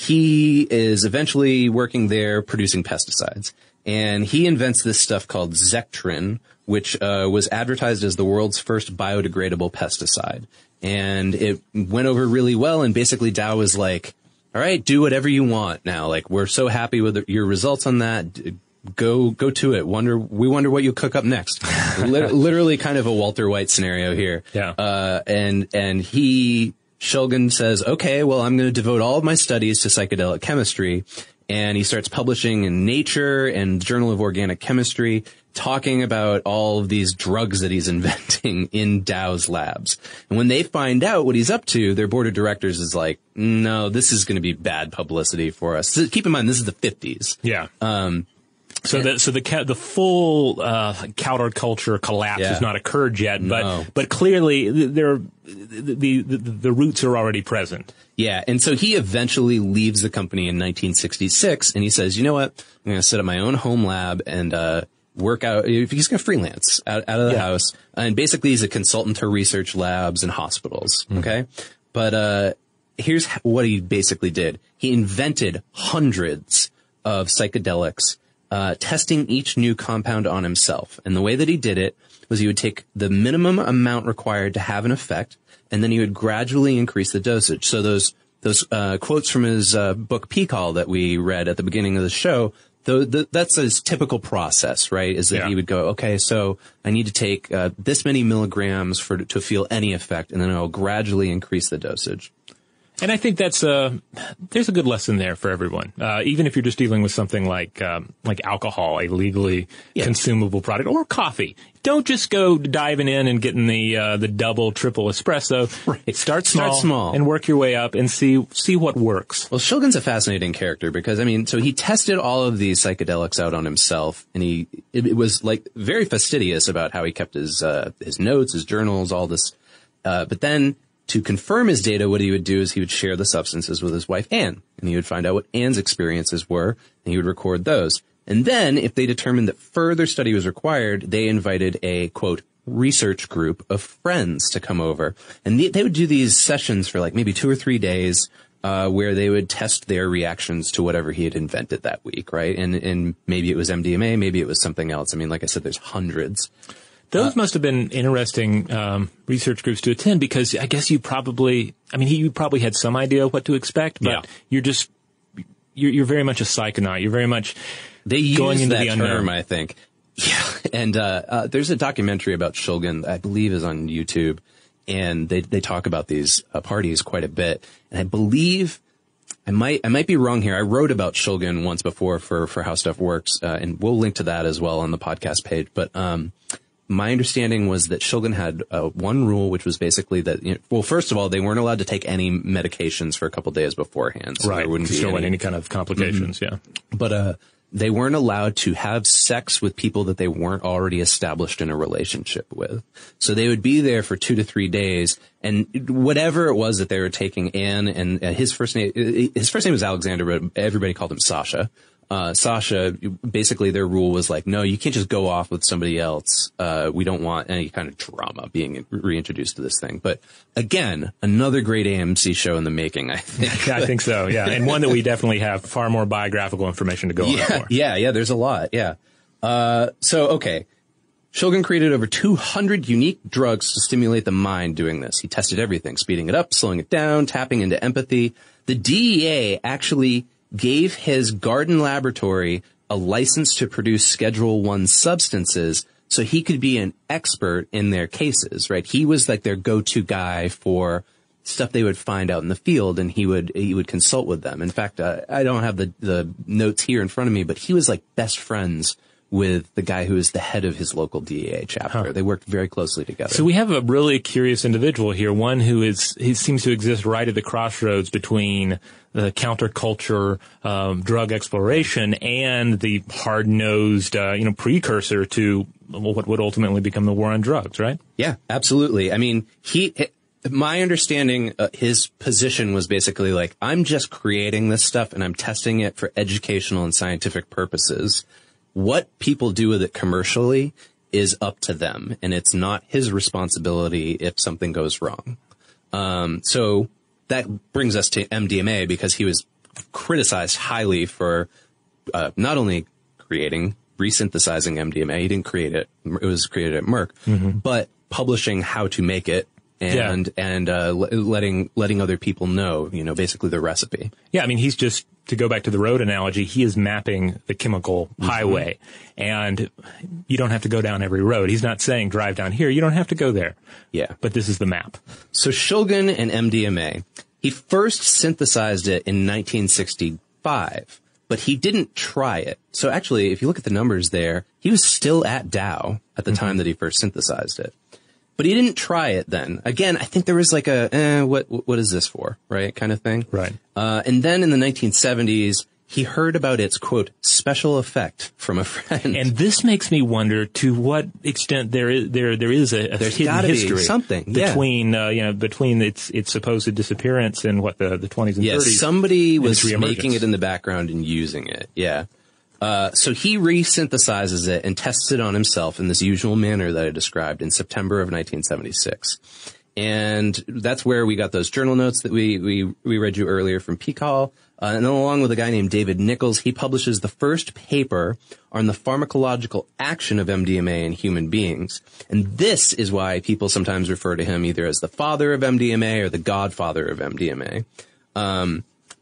he is eventually working there producing pesticides. And he invents this stuff called Zectrin, which uh, was advertised as the world's first biodegradable pesticide. And it went over really well. And basically Dow was like, all right, do whatever you want now. Like, we're so happy with your results on that. Go, go to it. Wonder, we wonder what you'll cook up next. Literally kind of a Walter White scenario here. Yeah. Uh, and, and he, Shulgin says, okay, well, I'm going to devote all of my studies to psychedelic chemistry. And he starts publishing in Nature and Journal of Organic Chemistry, talking about all of these drugs that he's inventing in Dow's labs. And when they find out what he's up to, their board of directors is like, no, this is going to be bad publicity for us. So keep in mind, this is the fifties. Yeah. Um, So the so the ca- the full uh, counterculture collapse Yeah. has not occurred yet, but No. but clearly there the, the the the roots are already present. Yeah, and so he eventually leaves the company in nineteen sixty-six, and he says, you know what, I'm going to set up my own home lab and uh work out, he's going to freelance out, out of the Yeah. house, and basically he's a consultant to research labs and hospitals, Mm-hmm. okay? But uh here's what he basically did. He invented hundreds of psychedelics, uh testing each new compound on himself. And the way that he did it was he would take the minimum amount required to have an effect, and then he would gradually increase the dosage. So those those uh quotes from his uh book P C A L that we read at the beginning of the show, the, the, that's his typical process, right? Is that Yeah. he would go, okay, so I need to take uh, this many milligrams for to feel any effect, and then I'll gradually increase the dosage. And I think that's a there's a good lesson there for everyone. Uh, even if you're just dealing with something like um, like alcohol, a legally Yeah. consumable product, or coffee. Don't just go diving in and getting the uh, the double, triple espresso. Right. Start small, Start small. and work your way up and see see what works. Well, Shulgin's a fascinating character because, I mean, so he tested all of these psychedelics out on himself, and he it, it was like very fastidious about how he kept his uh, his notes, his journals, all this. Uh, but then, to confirm his data, what he would do is he would share the substances with his wife, Anne, and he would find out what Anne's experiences were, and he would record those. And then, if they determined that further study was required, they invited a, quote, research group of friends to come over. And they, they would do these sessions for like maybe two or three days, uh, where they would test their reactions to whatever he had invented that week, right? And, and maybe it was M D M A, maybe it was something else. I mean, like I said, there's hundreds. Those uh, must have been interesting um, research groups to attend because I guess you probably, I mean, you probably had some idea what to expect, but Yeah. you're just, you're, you're very much a psychonaut. You're very much They use going into that the unknown. term, I think. Yeah, and uh, uh there's a documentary about Shulgin, I believe, is on YouTube, and they they talk about these uh, parties quite a bit. And I believe I might I might be wrong here. I wrote about Shulgin once before for for How Stuff Works, uh, and we'll link to that as well on the podcast page. But um, my understanding was that Shulgin had uh, one rule, which was basically that, you know, well, first of all, they weren't allowed to take any medications for a couple days beforehand. So right. there wouldn't be any, any kind of complications. Mm-hmm. Yeah. But, uh, they weren't allowed to have sex with people that they weren't already established in a relationship with. So they would be there for two to three days, and whatever it was that they were taking in, and uh, his first name, his first name was Alexander, but everybody called him Sasha. Uh, Sasha, basically their rule was like, no, you can't just go off with somebody else. Uh, we don't want any kind of drama being reintroduced to this thing. But again, another great A M C show in the making, I think. Yeah, I think so. Yeah. And one that we definitely have far more biographical information to go yeah, on for. Yeah. Yeah. There's a lot. Yeah. Uh, so, okay. Shulgin created over two hundred unique drugs to stimulate the mind doing this. He tested everything, speeding it up, slowing it down, tapping into empathy. The D E A actually gave his garden laboratory a license to produce Schedule One substances so he could be an expert in their cases, right? He was like their go-to guy for stuff they would find out in the field, and he would he would consult with them. In fact, uh, I don't have the, the notes here in front of me, but he was like best friends with the guy who is the head of his local D E A chapter. Huh. They worked very closely together. So we have a really curious individual here, one who is he seems to exist right at the crossroads between the counterculture, um, drug exploration and the hard-nosed, uh, you know, precursor to what would ultimately become the war on drugs, right? Yeah, absolutely. I mean, he, my understanding, uh, his position was basically like, I'm just creating this stuff and I'm testing it for educational and scientific purposes. What people do with it commercially is up to them, and it's not his responsibility if something goes wrong. Um, so that brings us to M D M A, because he was criticized highly for uh, not only creating, resynthesizing M D M A, he didn't create it, it was created at Merck, mm-hmm. but publishing how to make it. And, yeah. and, uh, letting, letting other people know, you know, basically the recipe. Yeah. I mean, he's just, to go back to the road analogy, he is mapping the chemical mm-hmm. highway, and you don't have to go down every road. He's not saying drive down here. You don't have to go there. Yeah. But this is the map. So Shulgin and M D M A, he first synthesized it in nineteen sixty-five, but he didn't try it. So actually, if you look at the numbers there, he was still at Dow at the mm-hmm. time that he first synthesized it. But he didn't try it then. Again, I think there was like a, eh, what, what is this for? Right? Kind of thing. Right. Uh, and then in the nineteen seventies, he heard about its, quote, special effect from a friend. And this makes me wonder to what extent there is, there, there is a, a There's hidden gotta history be something. Yeah. between, uh, you know, between its, its supposed disappearance in what the, the twenties and yeah, thirties. Somebody was making it in the background and using it. Yeah. Uh, so he resynthesizes it and tests it on himself in this usual manner that I described in September of nineteen seventy-six. And that's where we got those journal notes that we, we, we read you earlier from Pikal. Uh, and then along with a guy named David Nichols, he publishes the first paper on the pharmacological action of M D M A in human beings. And this is why people sometimes refer to him either as the father of M D M A or the godfather of M D M A. Um,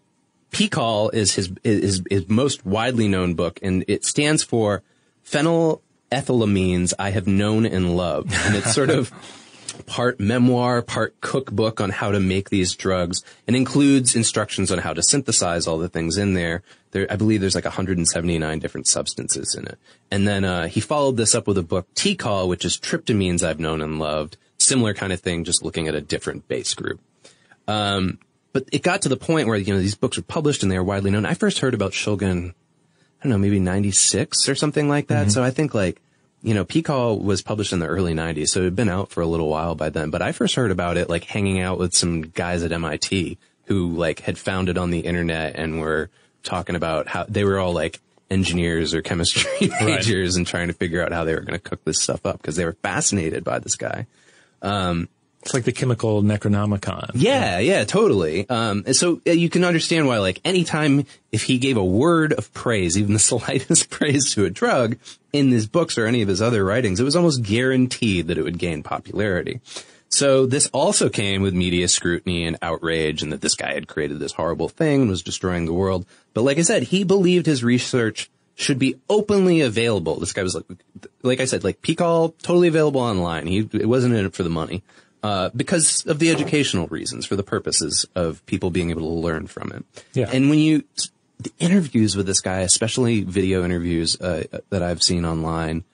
Pikal is his, is his most widely known book, and it stands for Phenylethylamines I Have Known and Loved. And it's sort of part memoir, part cookbook on how to make these drugs, and includes instructions on how to synthesize all the things in there. There, I believe there's like one hundred seventy-nine different substances in it. And then, uh, he followed this up with a book, Tikal, which is Tryptamines I've Known and Loved. Similar kind of thing, just looking at a different base group. Um, But it got to the point where, you know, these books were published and they were widely known. I first heard about Shulgin, I don't know, maybe ninety-six or something like that. Mm-hmm. So I think like, you know, Pikal was published in the early nineties, so it had been out for a little while by then. But I first heard about it like hanging out with some guys at M I T who like had found it on the internet and were talking about how they were all like engineers or chemistry majors right. and trying to figure out how they were going to cook this stuff up because they were fascinated by this guy. Um, It's like the chemical Necronomicon. Yeah, yeah, totally. Um, and so uh, you can understand why, like, anytime if he gave a word of praise, even the slightest praise to a drug in his books or any of his other writings, it was almost guaranteed that it would gain popularity. So this also came with media scrutiny and outrage, and that this guy had created this horrible thing and was destroying the world. But like I said, he believed his research should be openly available. This guy was like, like I said, like Pikal, totally available online. He it wasn't in it for the money. Uh, because of the educational reasons, for the purposes of people being able to learn from it. Yeah. And when you, the interviews with this guy, especially video interviews, uh, that I've seen online,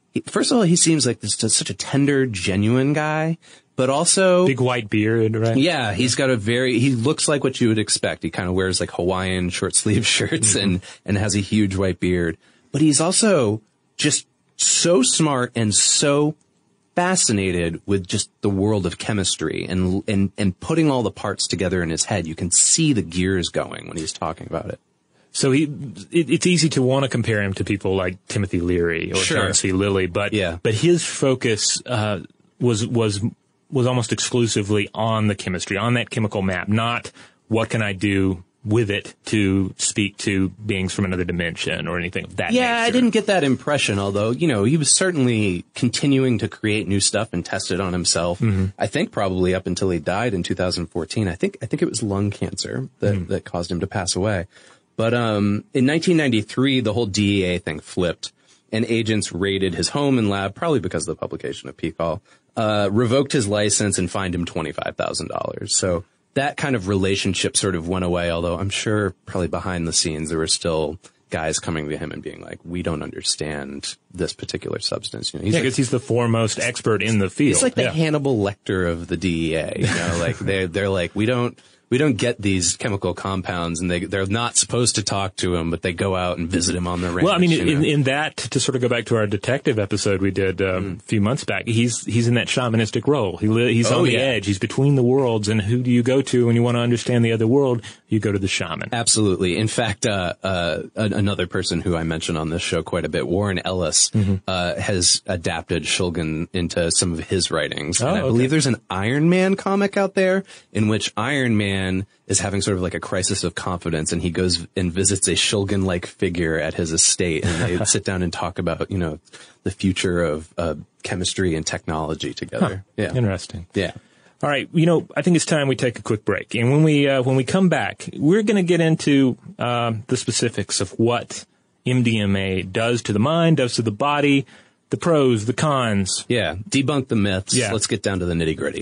he, first of all, he seems like this just such a tender, genuine guy, but also big white beard, right? Yeah, he's got a very, he looks like what you would expect. He kind of wears like Hawaiian short sleeve shirts mm-hmm. and, and has a huge white beard, but he's also just so smart and so fascinated with just the world of chemistry and, and, and putting all the parts together in his head. You can see the gears going when he's talking about it. So he, it, it's easy to want to compare him to people like Timothy Leary or Sure. John C. Lilly, but, yeah. but his focus, uh, was, was, was almost exclusively on the chemistry, on that chemical map, not what can I do with it to speak to beings from another dimension or anything of that Yeah, nature. I didn't get that impression, although, you know, he was certainly continuing to create new stuff and test it on himself. Mm-hmm. I think probably up until he died in two thousand fourteen. I think, I think it was lung cancer that, mm. that caused him to pass away. But, um, in nineteen ninety-three, the whole D E A thing flipped and agents raided his home and lab, probably because of the publication of P COL, uh, revoked his license and fined him twenty-five thousand dollars. So that kind of relationship sort of went away, although I'm sure probably behind the scenes there were still guys coming to him and being like, we don't understand this particular substance. You know, he's yeah, like, because he's the foremost expert in the field. He's like the yeah. Hannibal Lecter of the D E A. You know, like they they're like, we don't we don't get these chemical compounds, and they they're not supposed to talk to him, but they go out and visit him on the ranch. Well, I mean, you know? in, in that, to sort of go back to our detective episode we did um, mm. a few months back, he's he's in that shamanistic role. He li- he's oh, on the yeah. edge. He's between the worlds, and who do you go to when you want to understand the other world? You go to the shaman. Absolutely. In fact, uh, uh, another person who I mentioned on this show quite a bit, Warren Ellis, mm-hmm. uh, has adapted Shulgin into some of his writings. Oh, and I okay. believe there's an Iron Man comic out there in which Iron Man is having sort of like a crisis of confidence, and he goes and visits a Shulgin-like figure at his estate, and they sit down and talk about, you know, the future of uh, chemistry and technology together. Huh. Yeah. Interesting. Yeah. All right, you know, I think it's time we take a quick break. And when we uh, when we come back, we're going to get into uh, the specifics of what M D M A does to the mind, does to the body, the pros, the cons. Yeah, debunk the myths. Yeah. Let's get down to the nitty-gritty.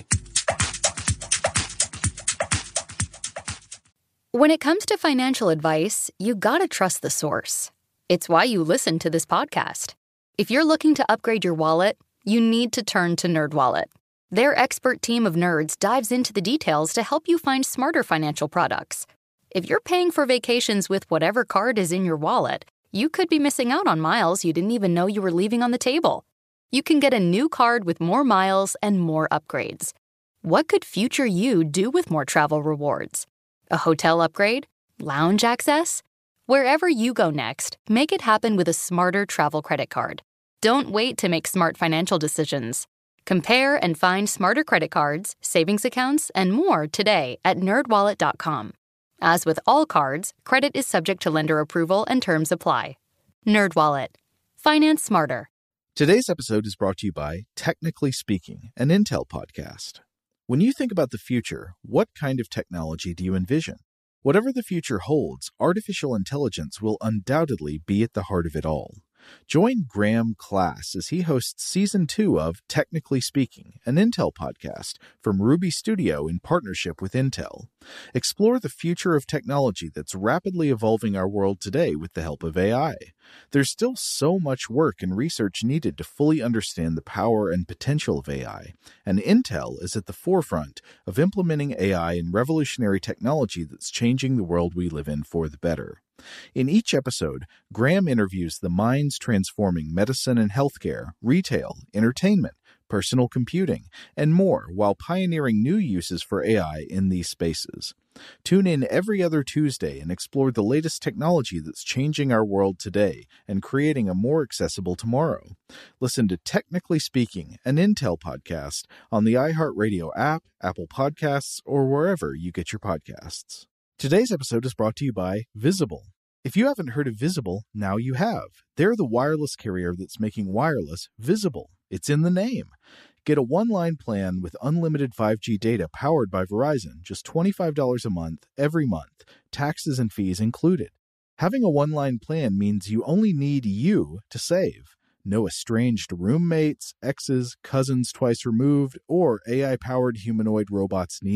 When it comes to financial advice, you gotta trust the source. It's why you listen to this podcast. If you're looking to upgrade your wallet, you need to turn to NerdWallet. Their expert team of nerds dives into the details to help you find smarter financial products. If you're paying for vacations with whatever card is in your wallet, you could be missing out on miles you didn't even know you were leaving on the table. You can get a new card with more miles and more upgrades. What could future you do with more travel rewards? A hotel upgrade? Lounge access? Wherever you go next, make it happen with a smarter travel credit card. Don't wait to make smart financial decisions. Compare and find smarter credit cards, savings accounts, and more today at nerd wallet dot com. As with all cards, credit is subject to lender approval and terms apply. NerdWallet. Finance smarter. Today's episode is brought to you by Technically Speaking, an Intel podcast. When you think about the future, what kind of technology do you envision? Whatever the future holds, artificial intelligence will undoubtedly be at the heart of it all. Join Graham Class as he hosts Season two of Technically Speaking, an Intel podcast from Ruby Studio in partnership with Intel. Explore the future of technology that's rapidly evolving our world today with the help of A I. There's still so much work and research needed to fully understand the power and potential of A I, and Intel is at the forefront of implementing A I in revolutionary technology that's changing the world we live in for the better. In each episode, Graham interviews the minds transforming medicine and healthcare, retail, entertainment, personal computing, and more while pioneering new uses for A I in these spaces. Tune in every other Tuesday and explore the latest technology that's changing our world today and creating a more accessible tomorrow. Listen to Technically Speaking, an Intel podcast on the iHeartRadio app, Apple Podcasts, or wherever you get your podcasts. Today's episode is brought to you by Visible. If you haven't heard of Visible, now you have. They're the wireless carrier that's making wireless visible. It's in the name. Get a one-line plan with unlimited five G data powered by Verizon, just twenty-five dollars a month, every month, taxes and fees included. Having a one-line plan means you only need you to save. No estranged roommates, exes, cousins twice removed, or A I-powered humanoid robots needed.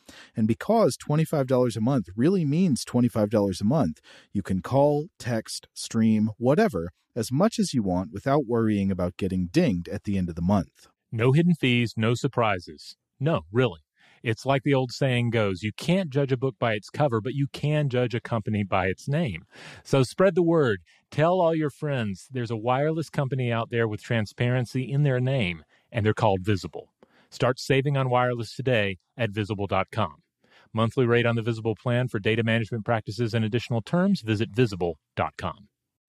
And because twenty-five dollars a month really means twenty-five dollars a month, you can call, text, stream, whatever, as much as you want without worrying about getting dinged at the end of the month. No hidden fees, no surprises. No, really. It's like the old saying goes, you can't judge a book by its cover, but you can judge a company by its name. So spread the word. Tell all your friends there's a wireless company out there with transparency in their name, and they're called Visible. Start saving on wireless today at visible dot com. Monthly rate on the Visible plan for data management practices and additional terms, visit visible dot com.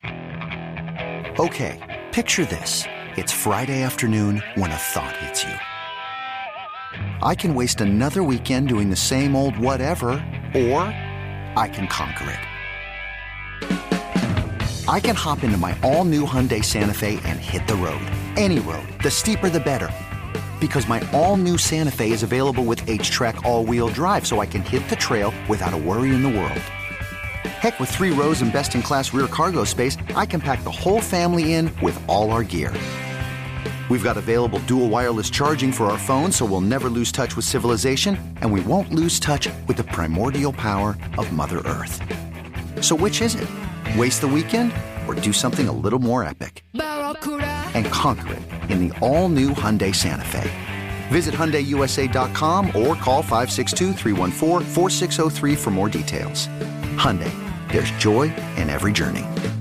Okay, picture this. It's Friday afternoon when a thought hits you. I can waste another weekend doing the same old whatever, or I can conquer it. I can hop into my all-new Hyundai Santa Fe and hit the road. Any road. The steeper, the better. Because my all-new Santa Fe is available with H-Track all-wheel drive, so I can hit the trail without a worry in the world. Heck, with three rows and best-in-class rear cargo space, I can pack the whole family in with all our gear. We've got available dual wireless charging for our phones, so we'll never lose touch with civilization, and we won't lose touch with the primordial power of Mother Earth. So which is it? Waste the weekend or do something a little more epic? And conquer it in the all-new Hyundai Santa Fe. Visit Hyundai U S A dot com or call five six two, three one four, four six zero three for more details. Hyundai, there's joy in every journey.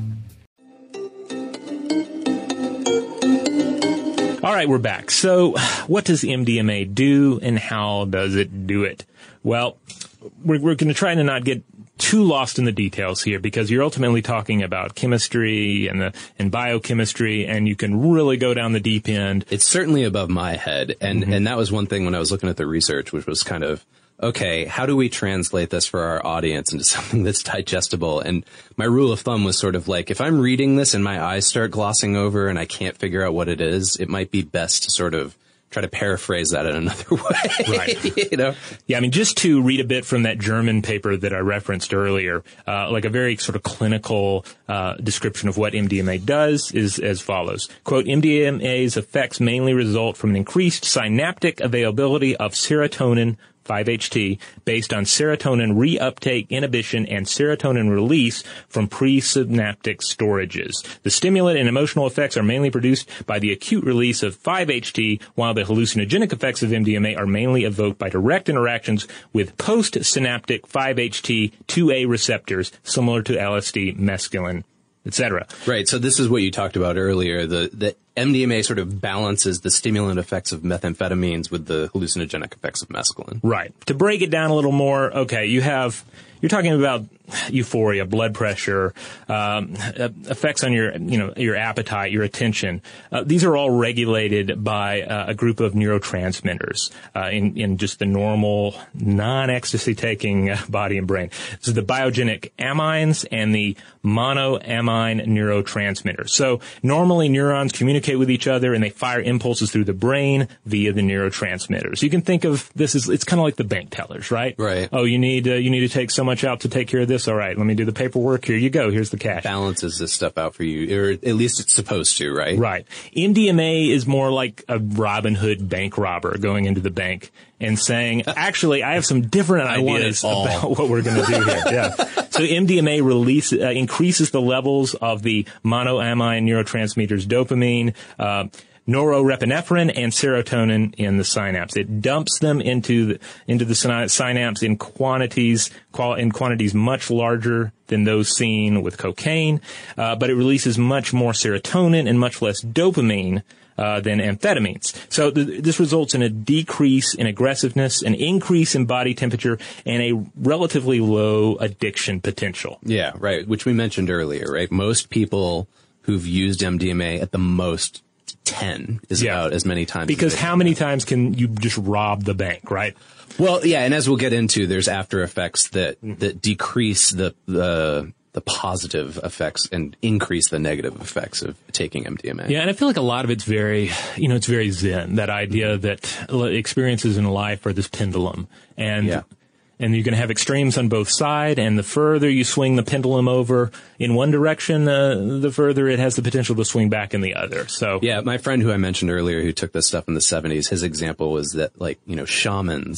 All right, we're back. So what does M D M A do and how does it do it? Well, we're, we're going to try to not get too lost in the details here because you're ultimately talking about chemistry and the, and biochemistry, and you can really go down the deep end. It's certainly above my head. And, mm-hmm. and that was one thing when I was looking at the research, which was kind of, okay, how do we translate this for our audience into something that's digestible? And my rule of thumb was sort of like, if I'm reading this and my eyes start glossing over and I can't figure out what it is, it might be best to sort of try to paraphrase that in another way. Right. You know? Yeah, I mean, just to read a bit from that German paper that I referenced earlier, uh, like a very sort of clinical uh, description of what M D M A does is as follows. Quote, M D M A's effects mainly result from an increased synaptic availability of serotonin five H T based on serotonin reuptake inhibition and serotonin release from presynaptic storages. The stimulant and emotional effects are mainly produced by the acute release of five H T, while the hallucinogenic effects of M D M A are mainly evoked by direct interactions with postsynaptic five H T two A receptors, similar to L S D, mescaline, et cetera. Right. So this is what you talked about earlier. The, the M D M A sort of balances the stimulant effects of methamphetamines with the hallucinogenic effects of mescaline. Right. To break it down a little more, okay, you have, you're talking about euphoria, blood pressure, um, effects on your, you know, your appetite, your attention. Uh, these are all regulated by uh, a group of neurotransmitters uh, in, in just the normal, non-ecstasy taking uh, body and brain. This is the biogenic amines and the monoamine neurotransmitters. So normally neurons communicate with each other and they fire impulses through the brain via the neurotransmitters. You can think of this as, it's kind of like the bank tellers, right? Right. Oh, you need, uh, you need to take so much out to take care of this. All right, let me do the paperwork. Here you go. Here's the cash. Balances this stuff out for you, or at least it's supposed to, right? Right. M D M A is more like a Robin Hood bank robber going into the bank and saying, actually, I have some different ideas about what we're going to do here. Yeah. So M D M A release, uh, increases the levels of the monoamine neurotransmitters dopamine, uh, norepinephrine and serotonin in the synapse. It dumps them into the, into the synapse in quantities, in quantities much larger than those seen with cocaine, uh, but it releases much more serotonin and much less dopamine Uh, than amphetamines. So th- this results in a decrease in aggressiveness, an increase in body temperature, and a relatively low addiction potential. Yeah, right, which we mentioned earlier, right? Most people who've used M D M A at the most ten is yeah. about as many times. Because how many times can you just rob the bank, right? Well, yeah, and as we'll get into, there's after effects that, that decrease the, the, the positive effects and increase the negative effects of taking M D M A. Yeah, and I feel like a lot of it's very, you know, it's very Zen, that idea that experiences in life are this pendulum. And yeah. and you're going to have extremes on both sides, and the further you swing the pendulum over in one direction, uh, the further it has the potential to swing back in the other. So yeah, my friend who I mentioned earlier who took this stuff in the seventies, his example was that, like, you know, shamans,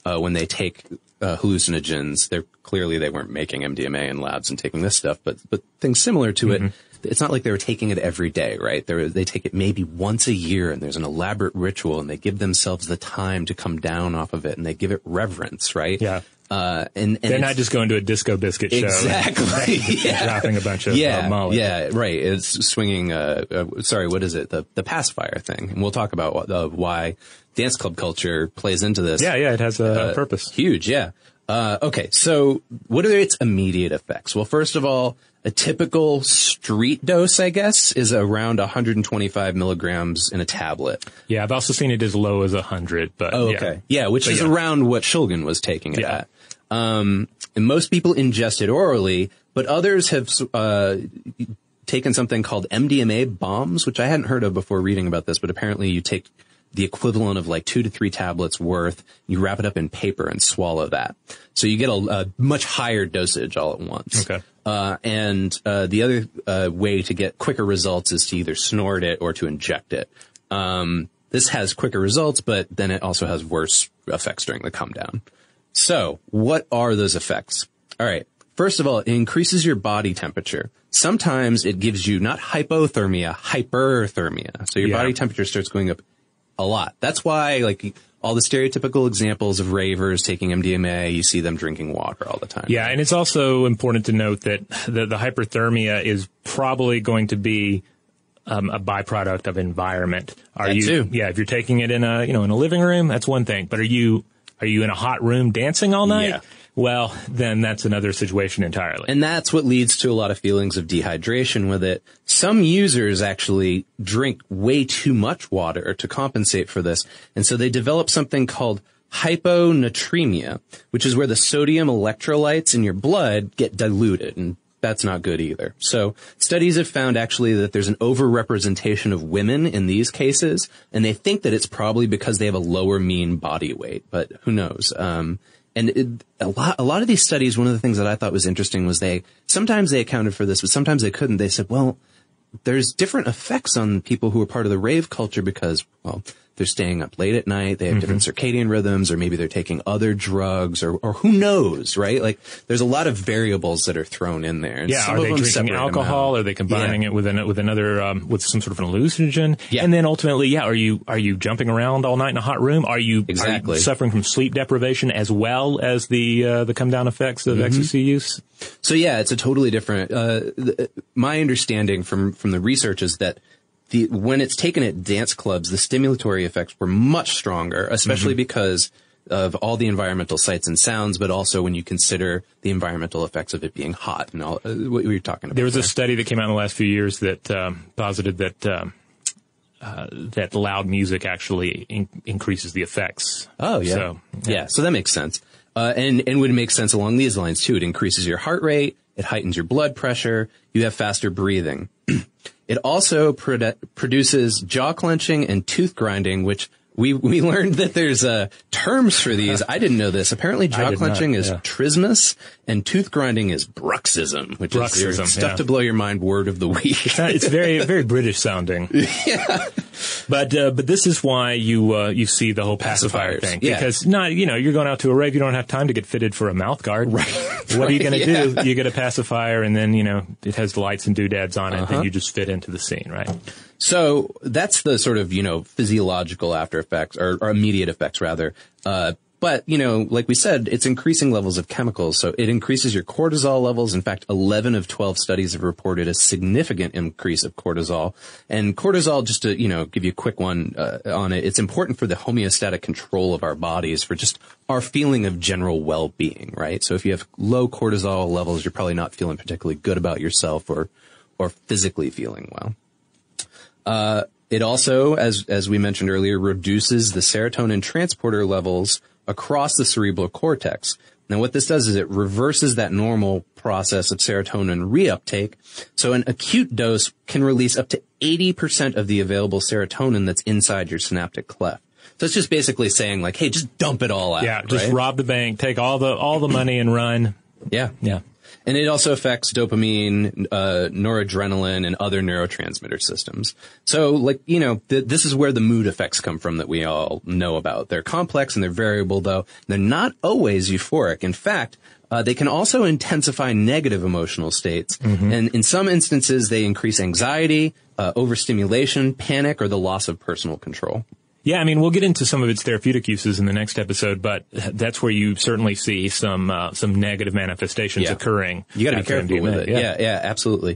uh, when they take uh, hallucinogens. They're clearly they weren't making M D M A in labs and taking this stuff, but but things similar to mm-hmm. it. It's not like they were taking it every day, right? They they take it maybe once a year, and there's an elaborate ritual, and they give themselves the time to come down off of it, and they give it reverence, right? Yeah. Uh, and, and they're not just going to a disco biscuit show, exactly. And, yeah. dropping a bunch of yeah, uh, molly. Yeah, right. It's swinging. Uh, uh, sorry, what is it? The the pacifier thing, and we'll talk about uh, why dance club culture plays into this. Yeah, yeah, it has a uh, purpose. Huge, yeah. Uh, okay, so what are its immediate effects? Well, first of all, a typical street dose, I guess, is around one hundred twenty-five milligrams in a tablet. Yeah, I've also seen it as low as one hundred, but oh, yeah. okay. Yeah, which but is yeah. around what Shulgin was taking it yeah. at. Um, and most people ingest it orally, but others have uh, taken something called M D M A bombs, which I hadn't heard of before reading about this, but apparently you take the equivalent of like two to three tablets worth, you wrap it up in paper and swallow that. So you get a, a much higher dosage all at once. Okay. Uh, and, uh, the other, uh, way to get quicker results is to either snort it or to inject it. Um, this has quicker results, but then it also has worse effects during the come down. So what are those effects? All right. First of all, it increases your body temperature. Sometimes it gives you not hypothermia, hyperthermia. So your yeah. body temperature starts going up a lot. That's why, like, all the stereotypical examples of ravers taking M D M A, you see them drinking water all the time. Yeah, and it's also important to note that the, the hyperthermia is probably going to be um, a byproduct of environment. Are that you? Too. Yeah, if you're taking it in a you know in a living room, that's one thing. But are you are you in a hot room dancing all night? Yeah. Well, then that's another situation entirely. And that's what leads to a lot of feelings of dehydration with it. Some users actually drink way too much water to compensate for this. And so they develop something called hyponatremia, which is where the sodium electrolytes in your blood get diluted. And that's not good either. So studies have found actually that there's an overrepresentation of women in these cases. And they think that it's probably because they have a lower mean body weight, but who knows? Um, And it, a lot, a lot of these studies, one of the things that I thought was interesting was they, sometimes they accounted for this, but sometimes they couldn't. They said, well, there's different effects on people who are part of the rave culture because, well, they're staying up late at night, they have mm-hmm. different circadian rhythms, or maybe they're taking other drugs, or, or who knows, right? Like, there's a lot of variables that are thrown in there. And yeah, some are of they them drinking separate them alcohol? out. Are they combining yeah. it with an, with another, um, with some sort of an hallucinogen? Yeah. And then ultimately, yeah, are you, are you jumping around all night in a hot room? Are you, exactly. are you suffering from sleep deprivation as well as the, uh, the come down effects of mm-hmm. ecstasy use? So yeah, it's a totally different, uh, th- my understanding from, from the research is that The, when it's taken at dance clubs, the stimulatory effects were much stronger, especially mm-hmm. because of all the environmental sights and sounds, but also when you consider the environmental effects of it being hot and all uh, what we were talking about. There was there. a study that came out in the last few years that um, posited that um, uh, that loud music actually in- increases the effects. Oh, yeah. So, yeah. yeah, so that makes sense. Uh, and, and would make sense along these lines, too. It increases your heart rate. It heightens your blood pressure. You have faster breathing. It also produ- produces jaw clenching and tooth grinding, which we we learned that there's uh, terms for these. I didn't know this. Apparently, jaw clenching not, is yeah. trismus, and tooth grinding is bruxism, which bruxism, is your stuff yeah. to blow your mind word of the week. It's, not, it's very very British sounding. Yeah, but uh, but this is why you uh, you see the whole pacifier Pacifiers, thing yeah. because not you know you're going out to a rave, you don't have time to get fitted for a mouth guard. Right. What right, are you going to yeah. do? You get a pacifier, and then you know it has the lights and doodads on it, uh-huh. and you just fit into the scene, right? So that's the sort of, you know, physiological after effects, or, or immediate effects rather. Uh, but, you know, like we said, it's increasing levels of chemicals. So it increases your cortisol levels. In fact, eleven of twelve studies have reported a significant increase of cortisol. And cortisol, just to, you know, give you a quick one uh, on it, it's important for the homeostatic control of our bodies, for just our feeling of general well-being, right? So if you have low cortisol levels, you're probably not feeling particularly good about yourself or, or physically feeling well. Uh, it also, as, as we mentioned earlier, reduces the serotonin transporter levels across the cerebral cortex. Now, what this does is it reverses that normal process of serotonin reuptake. So an acute dose can release up to eighty percent of the available serotonin that's inside your synaptic cleft. So it's just basically saying like, hey, just dump it all out. Yeah, just right? rob the bank, take all the, all the money and run. Yeah. Yeah. And it also affects dopamine, uh, noradrenaline, and other neurotransmitter systems. So, like, you know, th- this is where the mood effects come from that we all know about. They're complex and they're variable, though. They're not always euphoric. In fact, uh, they can also intensify negative emotional states. Mm-hmm. And in some instances, they increase anxiety, uh, overstimulation, panic, or the loss of personal control. Yeah, I mean, we'll get into some of its therapeutic uses in the next episode, but that's where you certainly see some uh, some negative manifestations yeah. occurring. You got to be careful M D M A. with it. Yeah, yeah, yeah absolutely.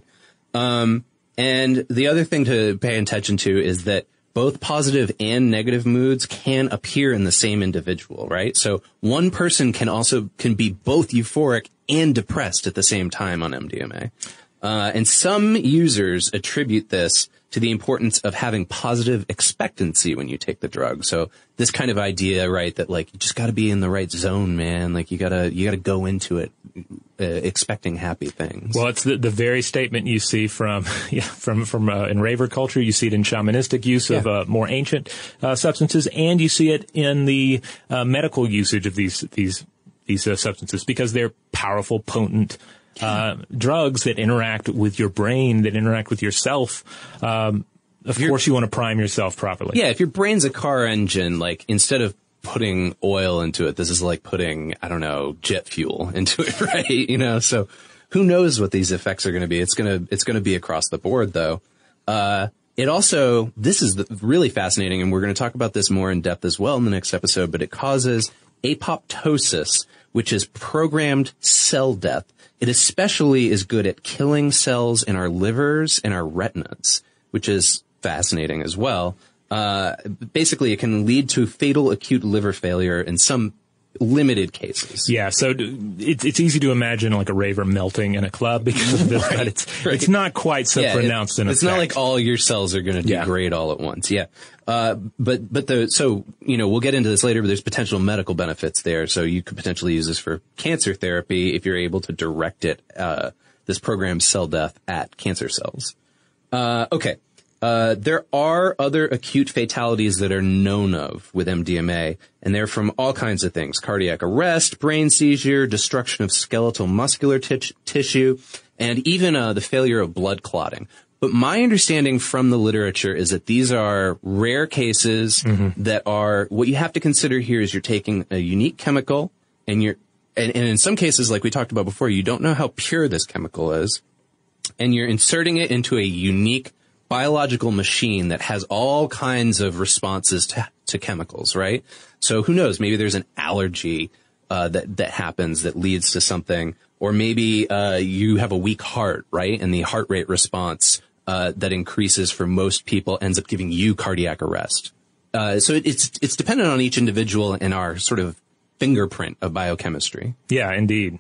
Um, and the other thing to pay attention to is that both positive and negative moods can appear in the same individual, right? So one person can also can be both euphoric and depressed at the same time on M D M A. Uh, and some users attribute this to the importance of having positive expectancy when you take the drug. So this kind of idea, right, that like you just got to be in the right zone, man. Like you gotta you gotta go into it uh, expecting happy things. Well, it's the, the very statement you see from yeah from from uh, in raver culture. You see it in shamanistic use yeah. of uh, more ancient uh, substances, and you see it in the uh, medical usage of these these these uh, substances because they're powerful, potent. Uh, drugs that interact with your brain, that interact with yourself. Um, of your, course, you want to prime yourself properly. Yeah, if your brain's a car engine, like instead of putting oil into it, this is like putting, I don't know, jet fuel into it, right? You know, so who knows what these effects are going to be? It's gonna it's gonna be across the board, though. Uh, it also, this is the, really fascinating, and we're going to talk about this more in depth as well in the next episode. But it causes apoptosis, which is programmed cell death. It especially is good at killing cells in our livers and our retinas, which is fascinating as well. Uh, basically, it can lead to fatal acute liver failure in some limited cases. Yeah, so it's it's easy to imagine like a raver melting in a club because of this, right, but it's right. it's not quite so yeah, pronounced it, in It's effect. not like all your cells are going to degrade yeah. all at once. Yeah. Uh, but, but the, so, you know, we'll get into this later, but there's potential medical benefits there. So you could potentially use this for cancer therapy if you're able to direct it, uh, this programmed cell death at cancer cells. Uh, okay. Uh, there are other acute fatalities that are known of with M D M A, and they're from all kinds of things: cardiac arrest, brain seizure, destruction of skeletal muscular t- tissue, and even uh, the failure of blood clotting. But my understanding from the literature is that these are rare cases mm-hmm. that are, what you have to consider here is you're taking a unique chemical and you're, and, and in some cases, like we talked about before, you don't know how pure this chemical is, and you're inserting it into a unique biological machine that has all kinds of responses to, to chemicals, right? So who knows? Maybe there's an allergy uh, that that happens that leads to something, or maybe uh, you have a weak heart, right? And the heart rate response uh, that increases for most people ends up giving you cardiac arrest. Uh, so it, it's it's dependent on each individual and our sort of fingerprint of biochemistry. Yeah, indeed.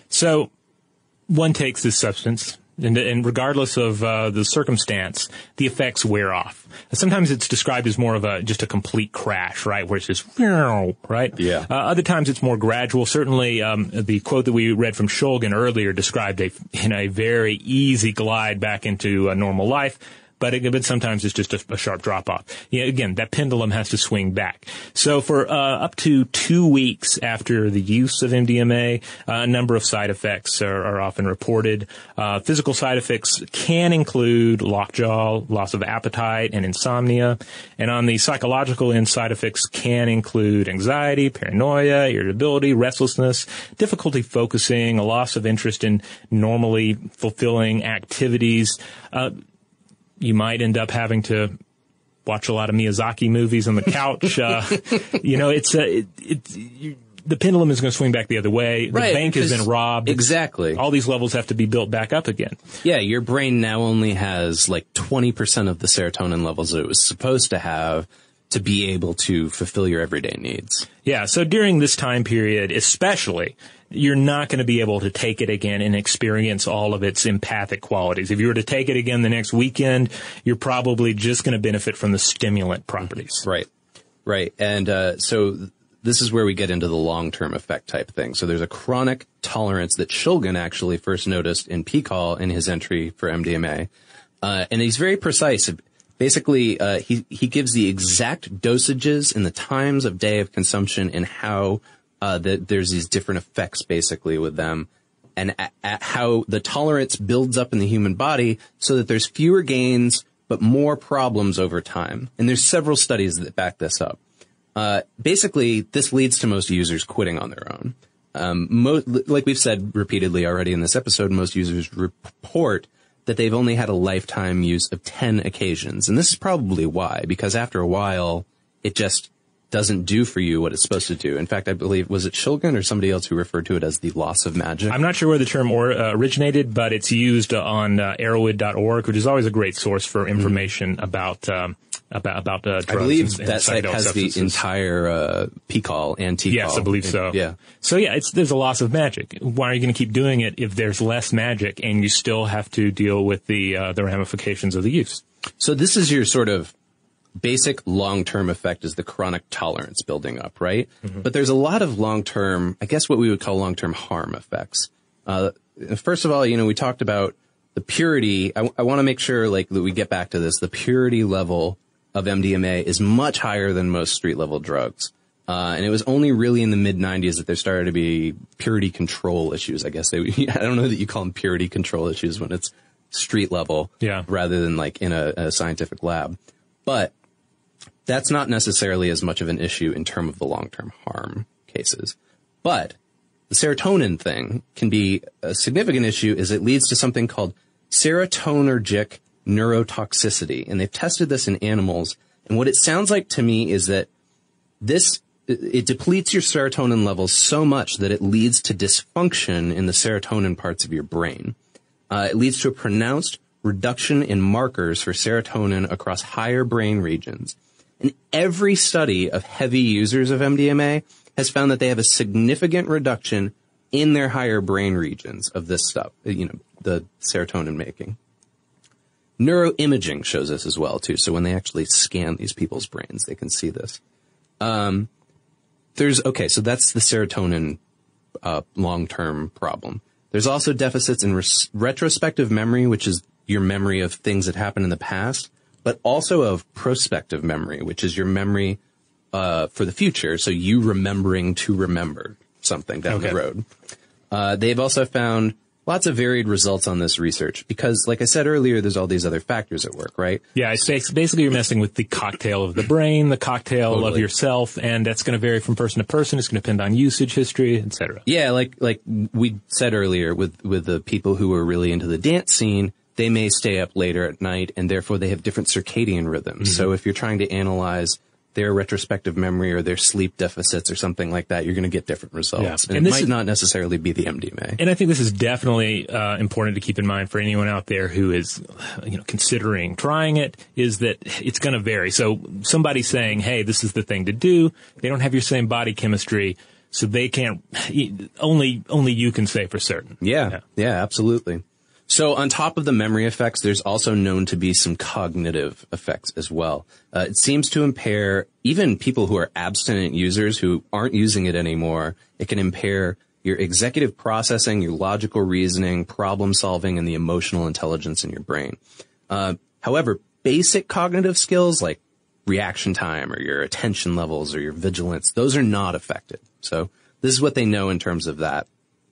So one takes this substance. And, and regardless of uh, the circumstance, the effects wear off. Sometimes it's described as more of a just a complete crash, right, where it's just right. Yeah. Uh, other times it's more gradual. Certainly, um, the quote that we read from Shulgin earlier described a in a very easy glide back into a normal life. But, it, but sometimes it's just a, a sharp drop off. Yeah, again, that pendulum has to swing back. So for uh, up to two weeks after the use of M D M A, uh, a number of side effects are, are often reported. Uh, physical side effects can include lockjaw, loss of appetite, and insomnia. And on the psychological end, side effects can include anxiety, paranoia, irritability, restlessness, difficulty focusing, a loss of interest in normally fulfilling activities. Uh, You might end up having to watch a lot of Miyazaki movies on the couch. Uh, you know, it's uh, it, it, you, the pendulum is going to swing back the other way. The right, bank has been robbed. Exactly. All these levels have to be built back up again. Yeah, your brain now only has like twenty percent of the serotonin levels it was supposed to have to be able to fulfill your everyday needs. Yeah, so during this time period, especially, you're not going to be able to take it again and experience all of its empathic qualities. If you were to take it again the next weekend, you're probably just going to benefit from the stimulant properties. Right, right. And uh, so this is where we get into the long-term effect type thing. So there's a chronic tolerance that Shulgin actually first noticed in P C O L in his entry for M D M A. Uh, and he's very precise. Basically, uh, he, he gives the exact dosages and the times of day of consumption and how uh, that there's these different effects basically with them. and a, a how the tolerance builds up in the human body so that there's fewer gains but more problems over time. And there's several studies that back this up. Uh, basically, this leads to most users quitting on their own. Um, mo- like we've said repeatedly already in this episode, most users report that they've only had a lifetime use of ten occasions. And this is probably why, because after a while, it just doesn't do for you what it's supposed to do. In fact, I believe, was it Shulgin or somebody else who referred to it as the loss of magic? I'm not sure where the term or, uh, originated, but it's used on uh, Arrowhead dot org, which is always a great source for information mm-hmm. about um, about about uh, drugs. I believe and, and that site has substances. The entire uh, P call and T call. Yes, I believe so. Yeah. So yeah, it's there's a loss of magic. Why are you going to keep doing it if there's less magic and you still have to deal with the uh, the ramifications of the use? So this is your sort of basic long-term effect, is the chronic tolerance building up, right? Mm-hmm. But there's a lot of long-term, I guess what we would call long-term harm effects. Uh, first of all, you know, we talked about the purity. I, I want to make sure, like, that we get back to this. The purity level of M D M A is much higher than most street-level drugs. Uh, and it was only really in the mid nineties that there started to be purity control issues, I guess. They, I don't know that you call them purity control issues when it's street level, yeah, rather than, like, in a, a scientific lab. But that's not necessarily as much of an issue in terms of the long-term harm cases. But the serotonin thing can be a significant issue, as it leads to something called serotonergic neurotoxicity. And they've tested this in animals. And what it sounds like to me is that this, it depletes your serotonin levels so much that it leads to dysfunction in the serotonin parts of your brain. Uh, it leads to a pronounced reduction in markers for serotonin across higher brain regions. And every study of heavy users of M D M A has found that they have a significant reduction in their higher brain regions of this stuff, you know, the serotonin making. Neuroimaging shows this as well, too. So when they actually scan these people's brains, they can see this. Um, there's, okay, so that's the serotonin uh, long-term problem. There's also deficits in res- retrospective memory, which is your memory of things that happened in the past, but also of prospective memory, which is your memory uh for the future, so you remembering to remember something down okay. the road. Uh they've also found lots of varied results on this research because, like I said earlier, there's all these other factors at work, right? Yeah, it's basically you're messing with the cocktail of the brain, the cocktail totally. of yourself, and that's going to vary from person to person. It's going to depend on usage history, et cetera. Yeah, like like we said earlier, with with the people who are really into the dance scene, they may stay up later at night, and therefore they have different circadian rhythms. Mm-hmm. So if you're trying to analyze their retrospective memory or their sleep deficits or something like that, you're going to get different results. Yeah. And, and it might is, not necessarily be the M D M A. And I think this is definitely uh, important to keep in mind for anyone out there who is, you know, considering trying it, is that it's going to vary. So somebody saying, hey, this is the thing to do, they don't have your same body chemistry, so they can't, only only you can say for certain. Yeah, yeah, yeah, absolutely. So on top of the memory effects, there's also known to be some cognitive effects as well. Uh, it seems to impair even people who are abstinent users who aren't using it anymore. It can impair your executive processing, your logical reasoning, problem solving, and the emotional intelligence in your brain. Uh, however, basic cognitive skills like reaction time or your attention levels or your vigilance, those are not affected. So this is what they know in terms of that.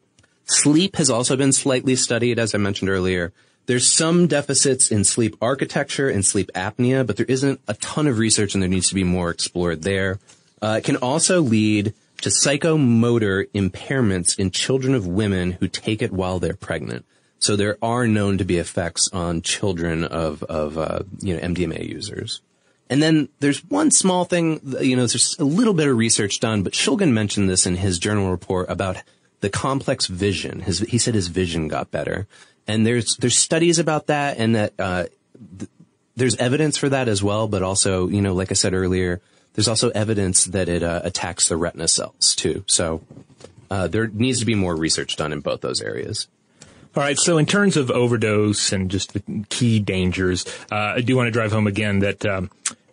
Sleep has also been slightly studied, as I mentioned earlier. There's some deficits in sleep architecture and sleep apnea, but there isn't a ton of research, and there needs to be more explored there. Uh, it can also lead to psychomotor impairments in children of women who take it while they're pregnant. So there are known to be effects on children of, of uh, you know, M D M A users. And then there's one small thing, you know, there's a little bit of research done, but Shulgin mentioned this in his journal report about the complex vision. His, he said his vision got better. And there's, there's studies about that, and that, uh, th- there's evidence for that as well, but also, you know, like I said earlier, there's also evidence that it, uh, attacks the retina cells too. So, uh, there needs to be more research done in both those areas. All right. So in terms of overdose and just the key dangers, uh, I do want to drive home again that, um,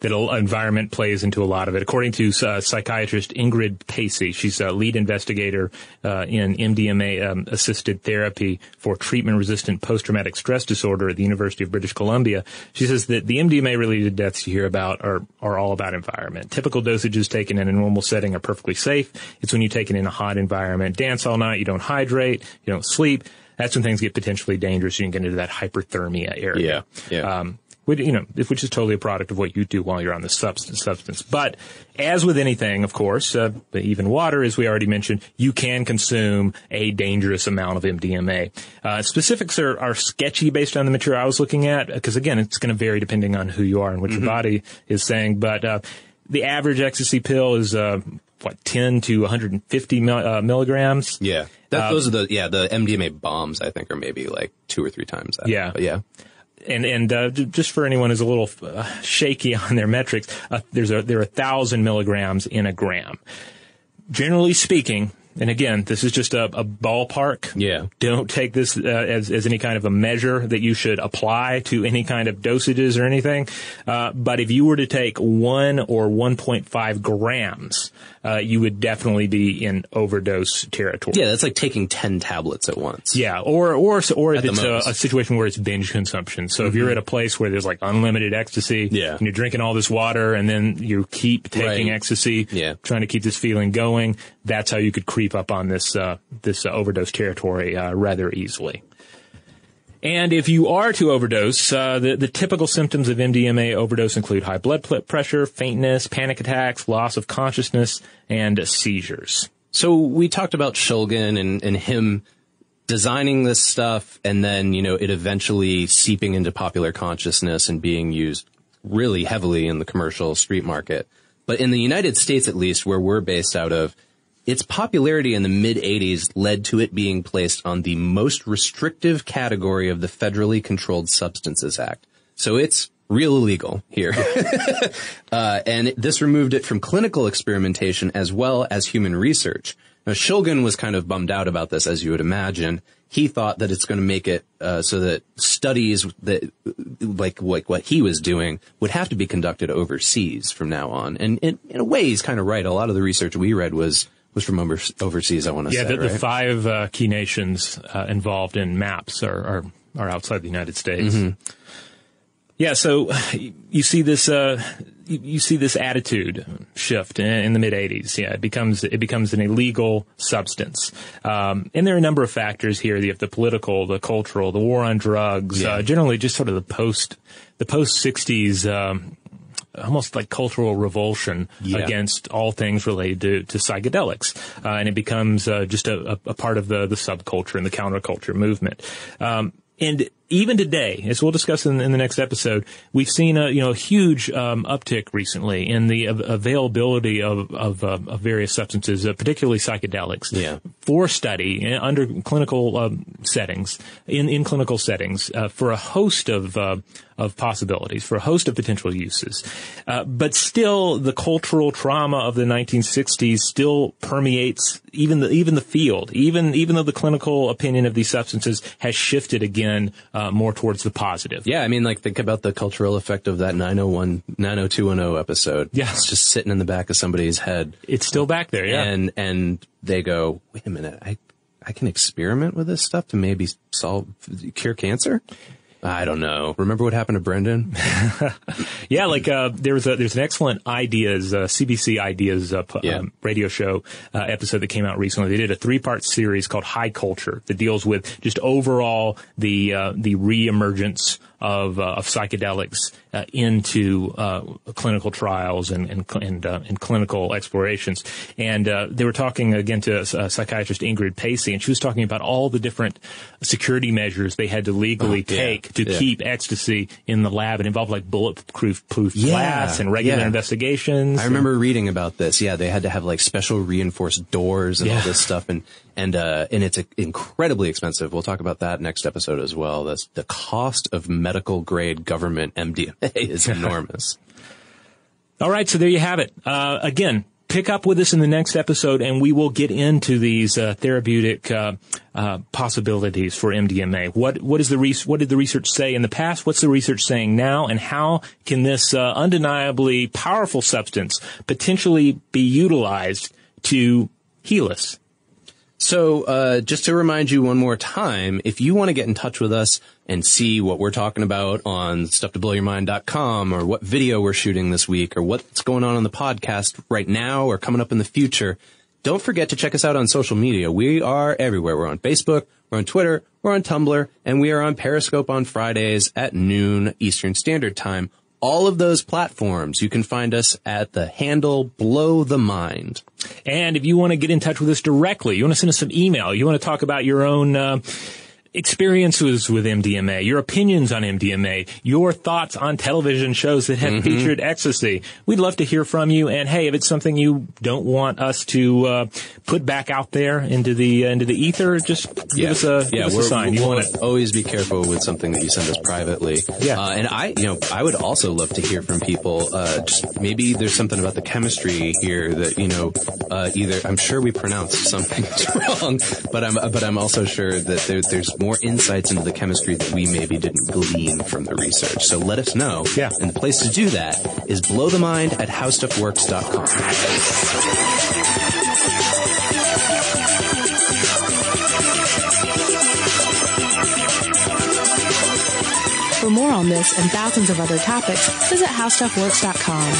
that environment plays into a lot of it. According to uh, psychiatrist Ingrid Pacey, she's a lead investigator uh, in M D M A-assisted um, therapy for treatment-resistant post-traumatic stress disorder at the University of British Columbia. She says that the M D M A-related deaths you hear about are, are all about environment. Typical dosages taken in a normal setting are perfectly safe. It's when you take it in a hot environment, dance all night, you don't hydrate, you don't sleep. That's when things get potentially dangerous. You can get into that hyperthermia area. Yeah, yeah. Um, which, you know, which is totally a product of what you do while you're on the substance. substance. But as with anything, of course, uh, even water, as we already mentioned, you can consume a dangerous amount of M D M A. Uh, specifics are, are sketchy based on the material I was looking at, because again, it's going to vary depending on who you are and what mm-hmm. your body is saying. But uh, the average ecstasy pill is uh, what ten to one hundred fifty mil, uh, milligrams. Yeah, that, uh, those are the yeah the M D M A bombs. I think are maybe like two or three times that. Yeah, but yeah. And and uh, just for anyone who's a little uh, shaky on their metrics, uh, there's a there are a thousand milligrams in a gram. Generally speaking, and again, this is just a, a ballpark. Yeah. Don't take this uh, as as any kind of a measure that you should apply to any kind of dosages or anything. Uh, but if you were to take one or one point five grams, uh, you would definitely be in overdose territory. Yeah, that's like taking ten tablets at once. Yeah, or or or if At it's the a, most. a situation where it's binge consumption. So Mm-hmm. if you're at a place where there's like unlimited ecstasy, Yeah. and you're drinking all this water, and then you keep taking Right. ecstasy, Yeah. trying to keep this feeling going, that's how you could creep up on this uh, this uh, overdose territory uh, rather easily. And if you are to overdose, uh, the, the typical symptoms of M D M A overdose include high blood pl- pressure, faintness, panic attacks, loss of consciousness, and seizures. So we talked about Shulgin and, and him designing this stuff, and then, you know, it eventually seeping into popular consciousness and being used really heavily in the commercial street market. But in the United States, at least, where we're based out of, its popularity in the mid-eighties led to it being placed on the most restrictive category of the Federally Controlled Substances Act. So it's real illegal here. uh, and it, this removed it from clinical experimentation as well as human research. Now, Shulgin was kind of bummed out about this, as you would imagine. He thought that it's going to make it uh, so that studies that, like, like what he was doing, would have to be conducted overseas from now on. And in, in a way, he's kind of right. A lot of the research we read was was from over, overseas, I want to yeah, say. Yeah, the, right? the five uh, key nations uh, involved in MAPS are, are are outside the United States. Mm-hmm. Yeah, so you see this uh, you see this attitude shift in, in the mid eighties. Yeah, it becomes it becomes an illegal substance, um, and there are a number of factors here. You have the political, the cultural, the war on drugs. Yeah. Uh, generally, just sort of the post the post sixties. Um, almost like cultural revulsion Yeah. against all things related to, to psychedelics. Uh, and it becomes uh, just a, a part of the, the subculture and the counterculture movement. Um, and even today, as we'll discuss in, in the next episode, we've seen a you know a huge um, uptick recently in the av- availability of of, uh, of various substances, uh, particularly psychedelics, Yeah. for study uh, under clinical um, settings, in in clinical settings, uh, for a host of uh, of possibilities, for a host of potential uses. Uh, but still, the cultural trauma of the nineteen sixties still permeates even the even the field, even even though the clinical opinion of these substances has shifted again. Uh, more towards the positive. Yeah, I mean, like, think about the cultural effect of that nine oh one, nine oh two one oh episode. Yeah. It's just sitting in the back of somebody's head. It's still back there, yeah. And, and they go, wait a minute, I, I can experiment with this stuff to maybe solve, cure cancer? I don't know. Remember what happened to Brendan? Yeah, like uh, there was a, there's an excellent Ideas uh, C B C Ideas uh, p- Yeah. um, radio show uh, episode that came out recently. They did a three part series called High Culture that deals with just overall the uh, the reemergence of uh, of psychedelics uh, into uh, clinical trials and and and, uh, and clinical explorations. And uh, they were talking again to uh, psychiatrist Ingrid Pacey, and she was talking about all the different security measures they had to legally Oh, yeah. take to Yeah. keep ecstasy in the lab. It involved like bulletproof proof Yeah. glass and regular Yeah. investigations. I remember reading about this. Yeah, they had to have like special reinforced doors and Yeah. all this stuff, and and uh, and it's uh, incredibly expensive. We'll talk about that next episode as well. That's the cost of medical grade government M D M A is enormous. All right, so there you have it. Uh, again, pick up with us in the next episode, and we will get into these uh, therapeutic uh, uh, possibilities for M D M A. What what is the re- what did the research say in the past? What's the research saying now? And how can this uh, undeniably powerful substance potentially be utilized to heal us? So, uh, just to remind you one more time, if you want to get in touch with us and see what we're talking about on stuff to blow your mind dot com, or what video we're shooting this week, or what's going on on the podcast right now or coming up in the future, don't forget to check us out on social media. We are everywhere. We're on Facebook, we're on Twitter, we're on Tumblr, and we are on Periscope on Fridays at noon Eastern Standard Time. All of those platforms, you can find us at the handle Blow the Mind. And if you want to get in touch with us directly, you want to send us some email, you want to talk about your own uh, experiences with M D M A, your opinions on M D M A, your thoughts on television shows that have mm-hmm. featured ecstasy, we'd love to hear from you. And hey, if it's something you don't want us to uh, put back out there into the uh, into the ether, just yeah. give us a, yeah, give us a sign. You we'll want it. Always be careful with something that you send us privately. Yeah. Uh, and I, you know, I would also love to hear from people. Uh, just maybe there's something about the chemistry here that, you know, uh, either I'm sure we pronounced something wrong, but I'm but I'm also sure that there, there's more insights into the chemistry that we maybe didn't glean from the research. So let us know. Yeah. And the place to do that is blow the mind at how stuff works dot com. For more on this and thousands of other topics, visit how stuff works dot com.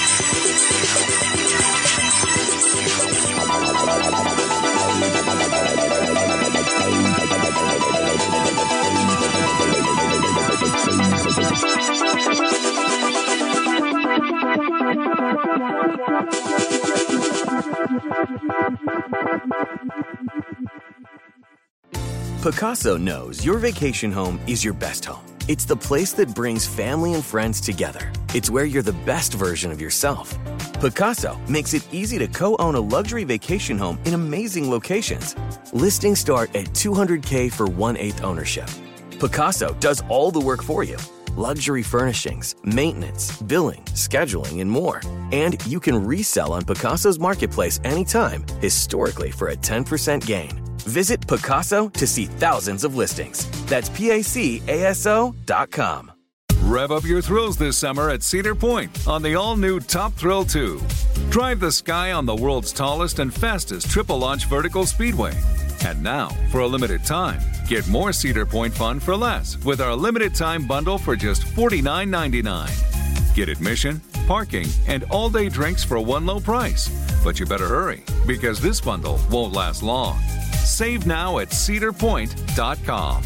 Picasso knows your vacation home is your best home. It's the place that brings family and friends together. It's where you're the best version of yourself. Picasso makes it easy to co-own a luxury vacation home in amazing locations. Listings start at two hundred thousand dollars for one-eighth ownership. Picasso does all the work for you. Luxury furnishings, maintenance, billing, scheduling, and more. And you can resell on Picasso's marketplace anytime, historically for a ten percent gain. Visit Picasso to see thousands of listings. That's P A C A S O dot com. Rev up your thrills this summer at Cedar Point on the all-new Top Thrill two. Drive the sky on the world's tallest and fastest triple-launch vertical speedway. And now, for a limited time, get more Cedar Point fun for less with our limited-time bundle for just forty-nine ninety-nine. Get admission, parking, and all-day drinks for one low price. But you better hurry, because this bundle won't last long. Save now at cedar point dot com.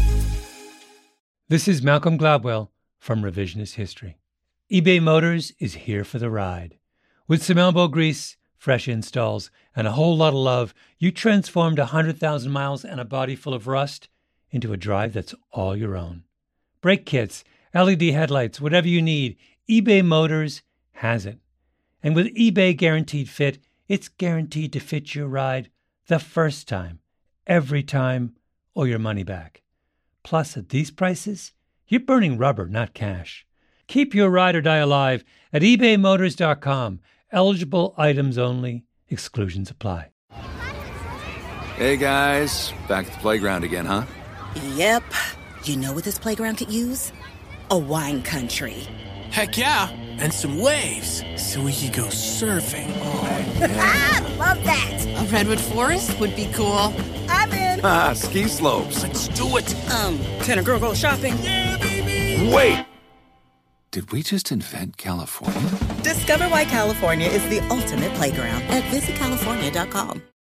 This is Malcolm Gladwell from Revisionist History. eBay Motors is here for the ride. With some elbow grease, fresh installs, and a whole lot of love, you transformed one hundred thousand miles and a body full of rust into a drive that's all your own. Brake kits, L E D headlights, whatever you need, eBay Motors has it. And with eBay Guaranteed Fit, it's guaranteed to fit your ride the first time, every time, or your money back. Plus, at these prices, you're burning rubber, not cash. Keep your ride or die alive at ebay motors dot com. Eligible items only. Exclusions apply. Hey, guys. Back at the playground again, huh? Yep. You know what this playground could use? A wine country. Heck yeah, and some waves, so we could go surfing. Oh, yeah. Ah, love that. A redwood forest would be cool. I'm in. Ah, ski slopes. Let's do it. Um, can a girl go shopping? Yeah, baby. Wait. Did we just invent California? Discover why California is the ultimate playground at visit california dot com.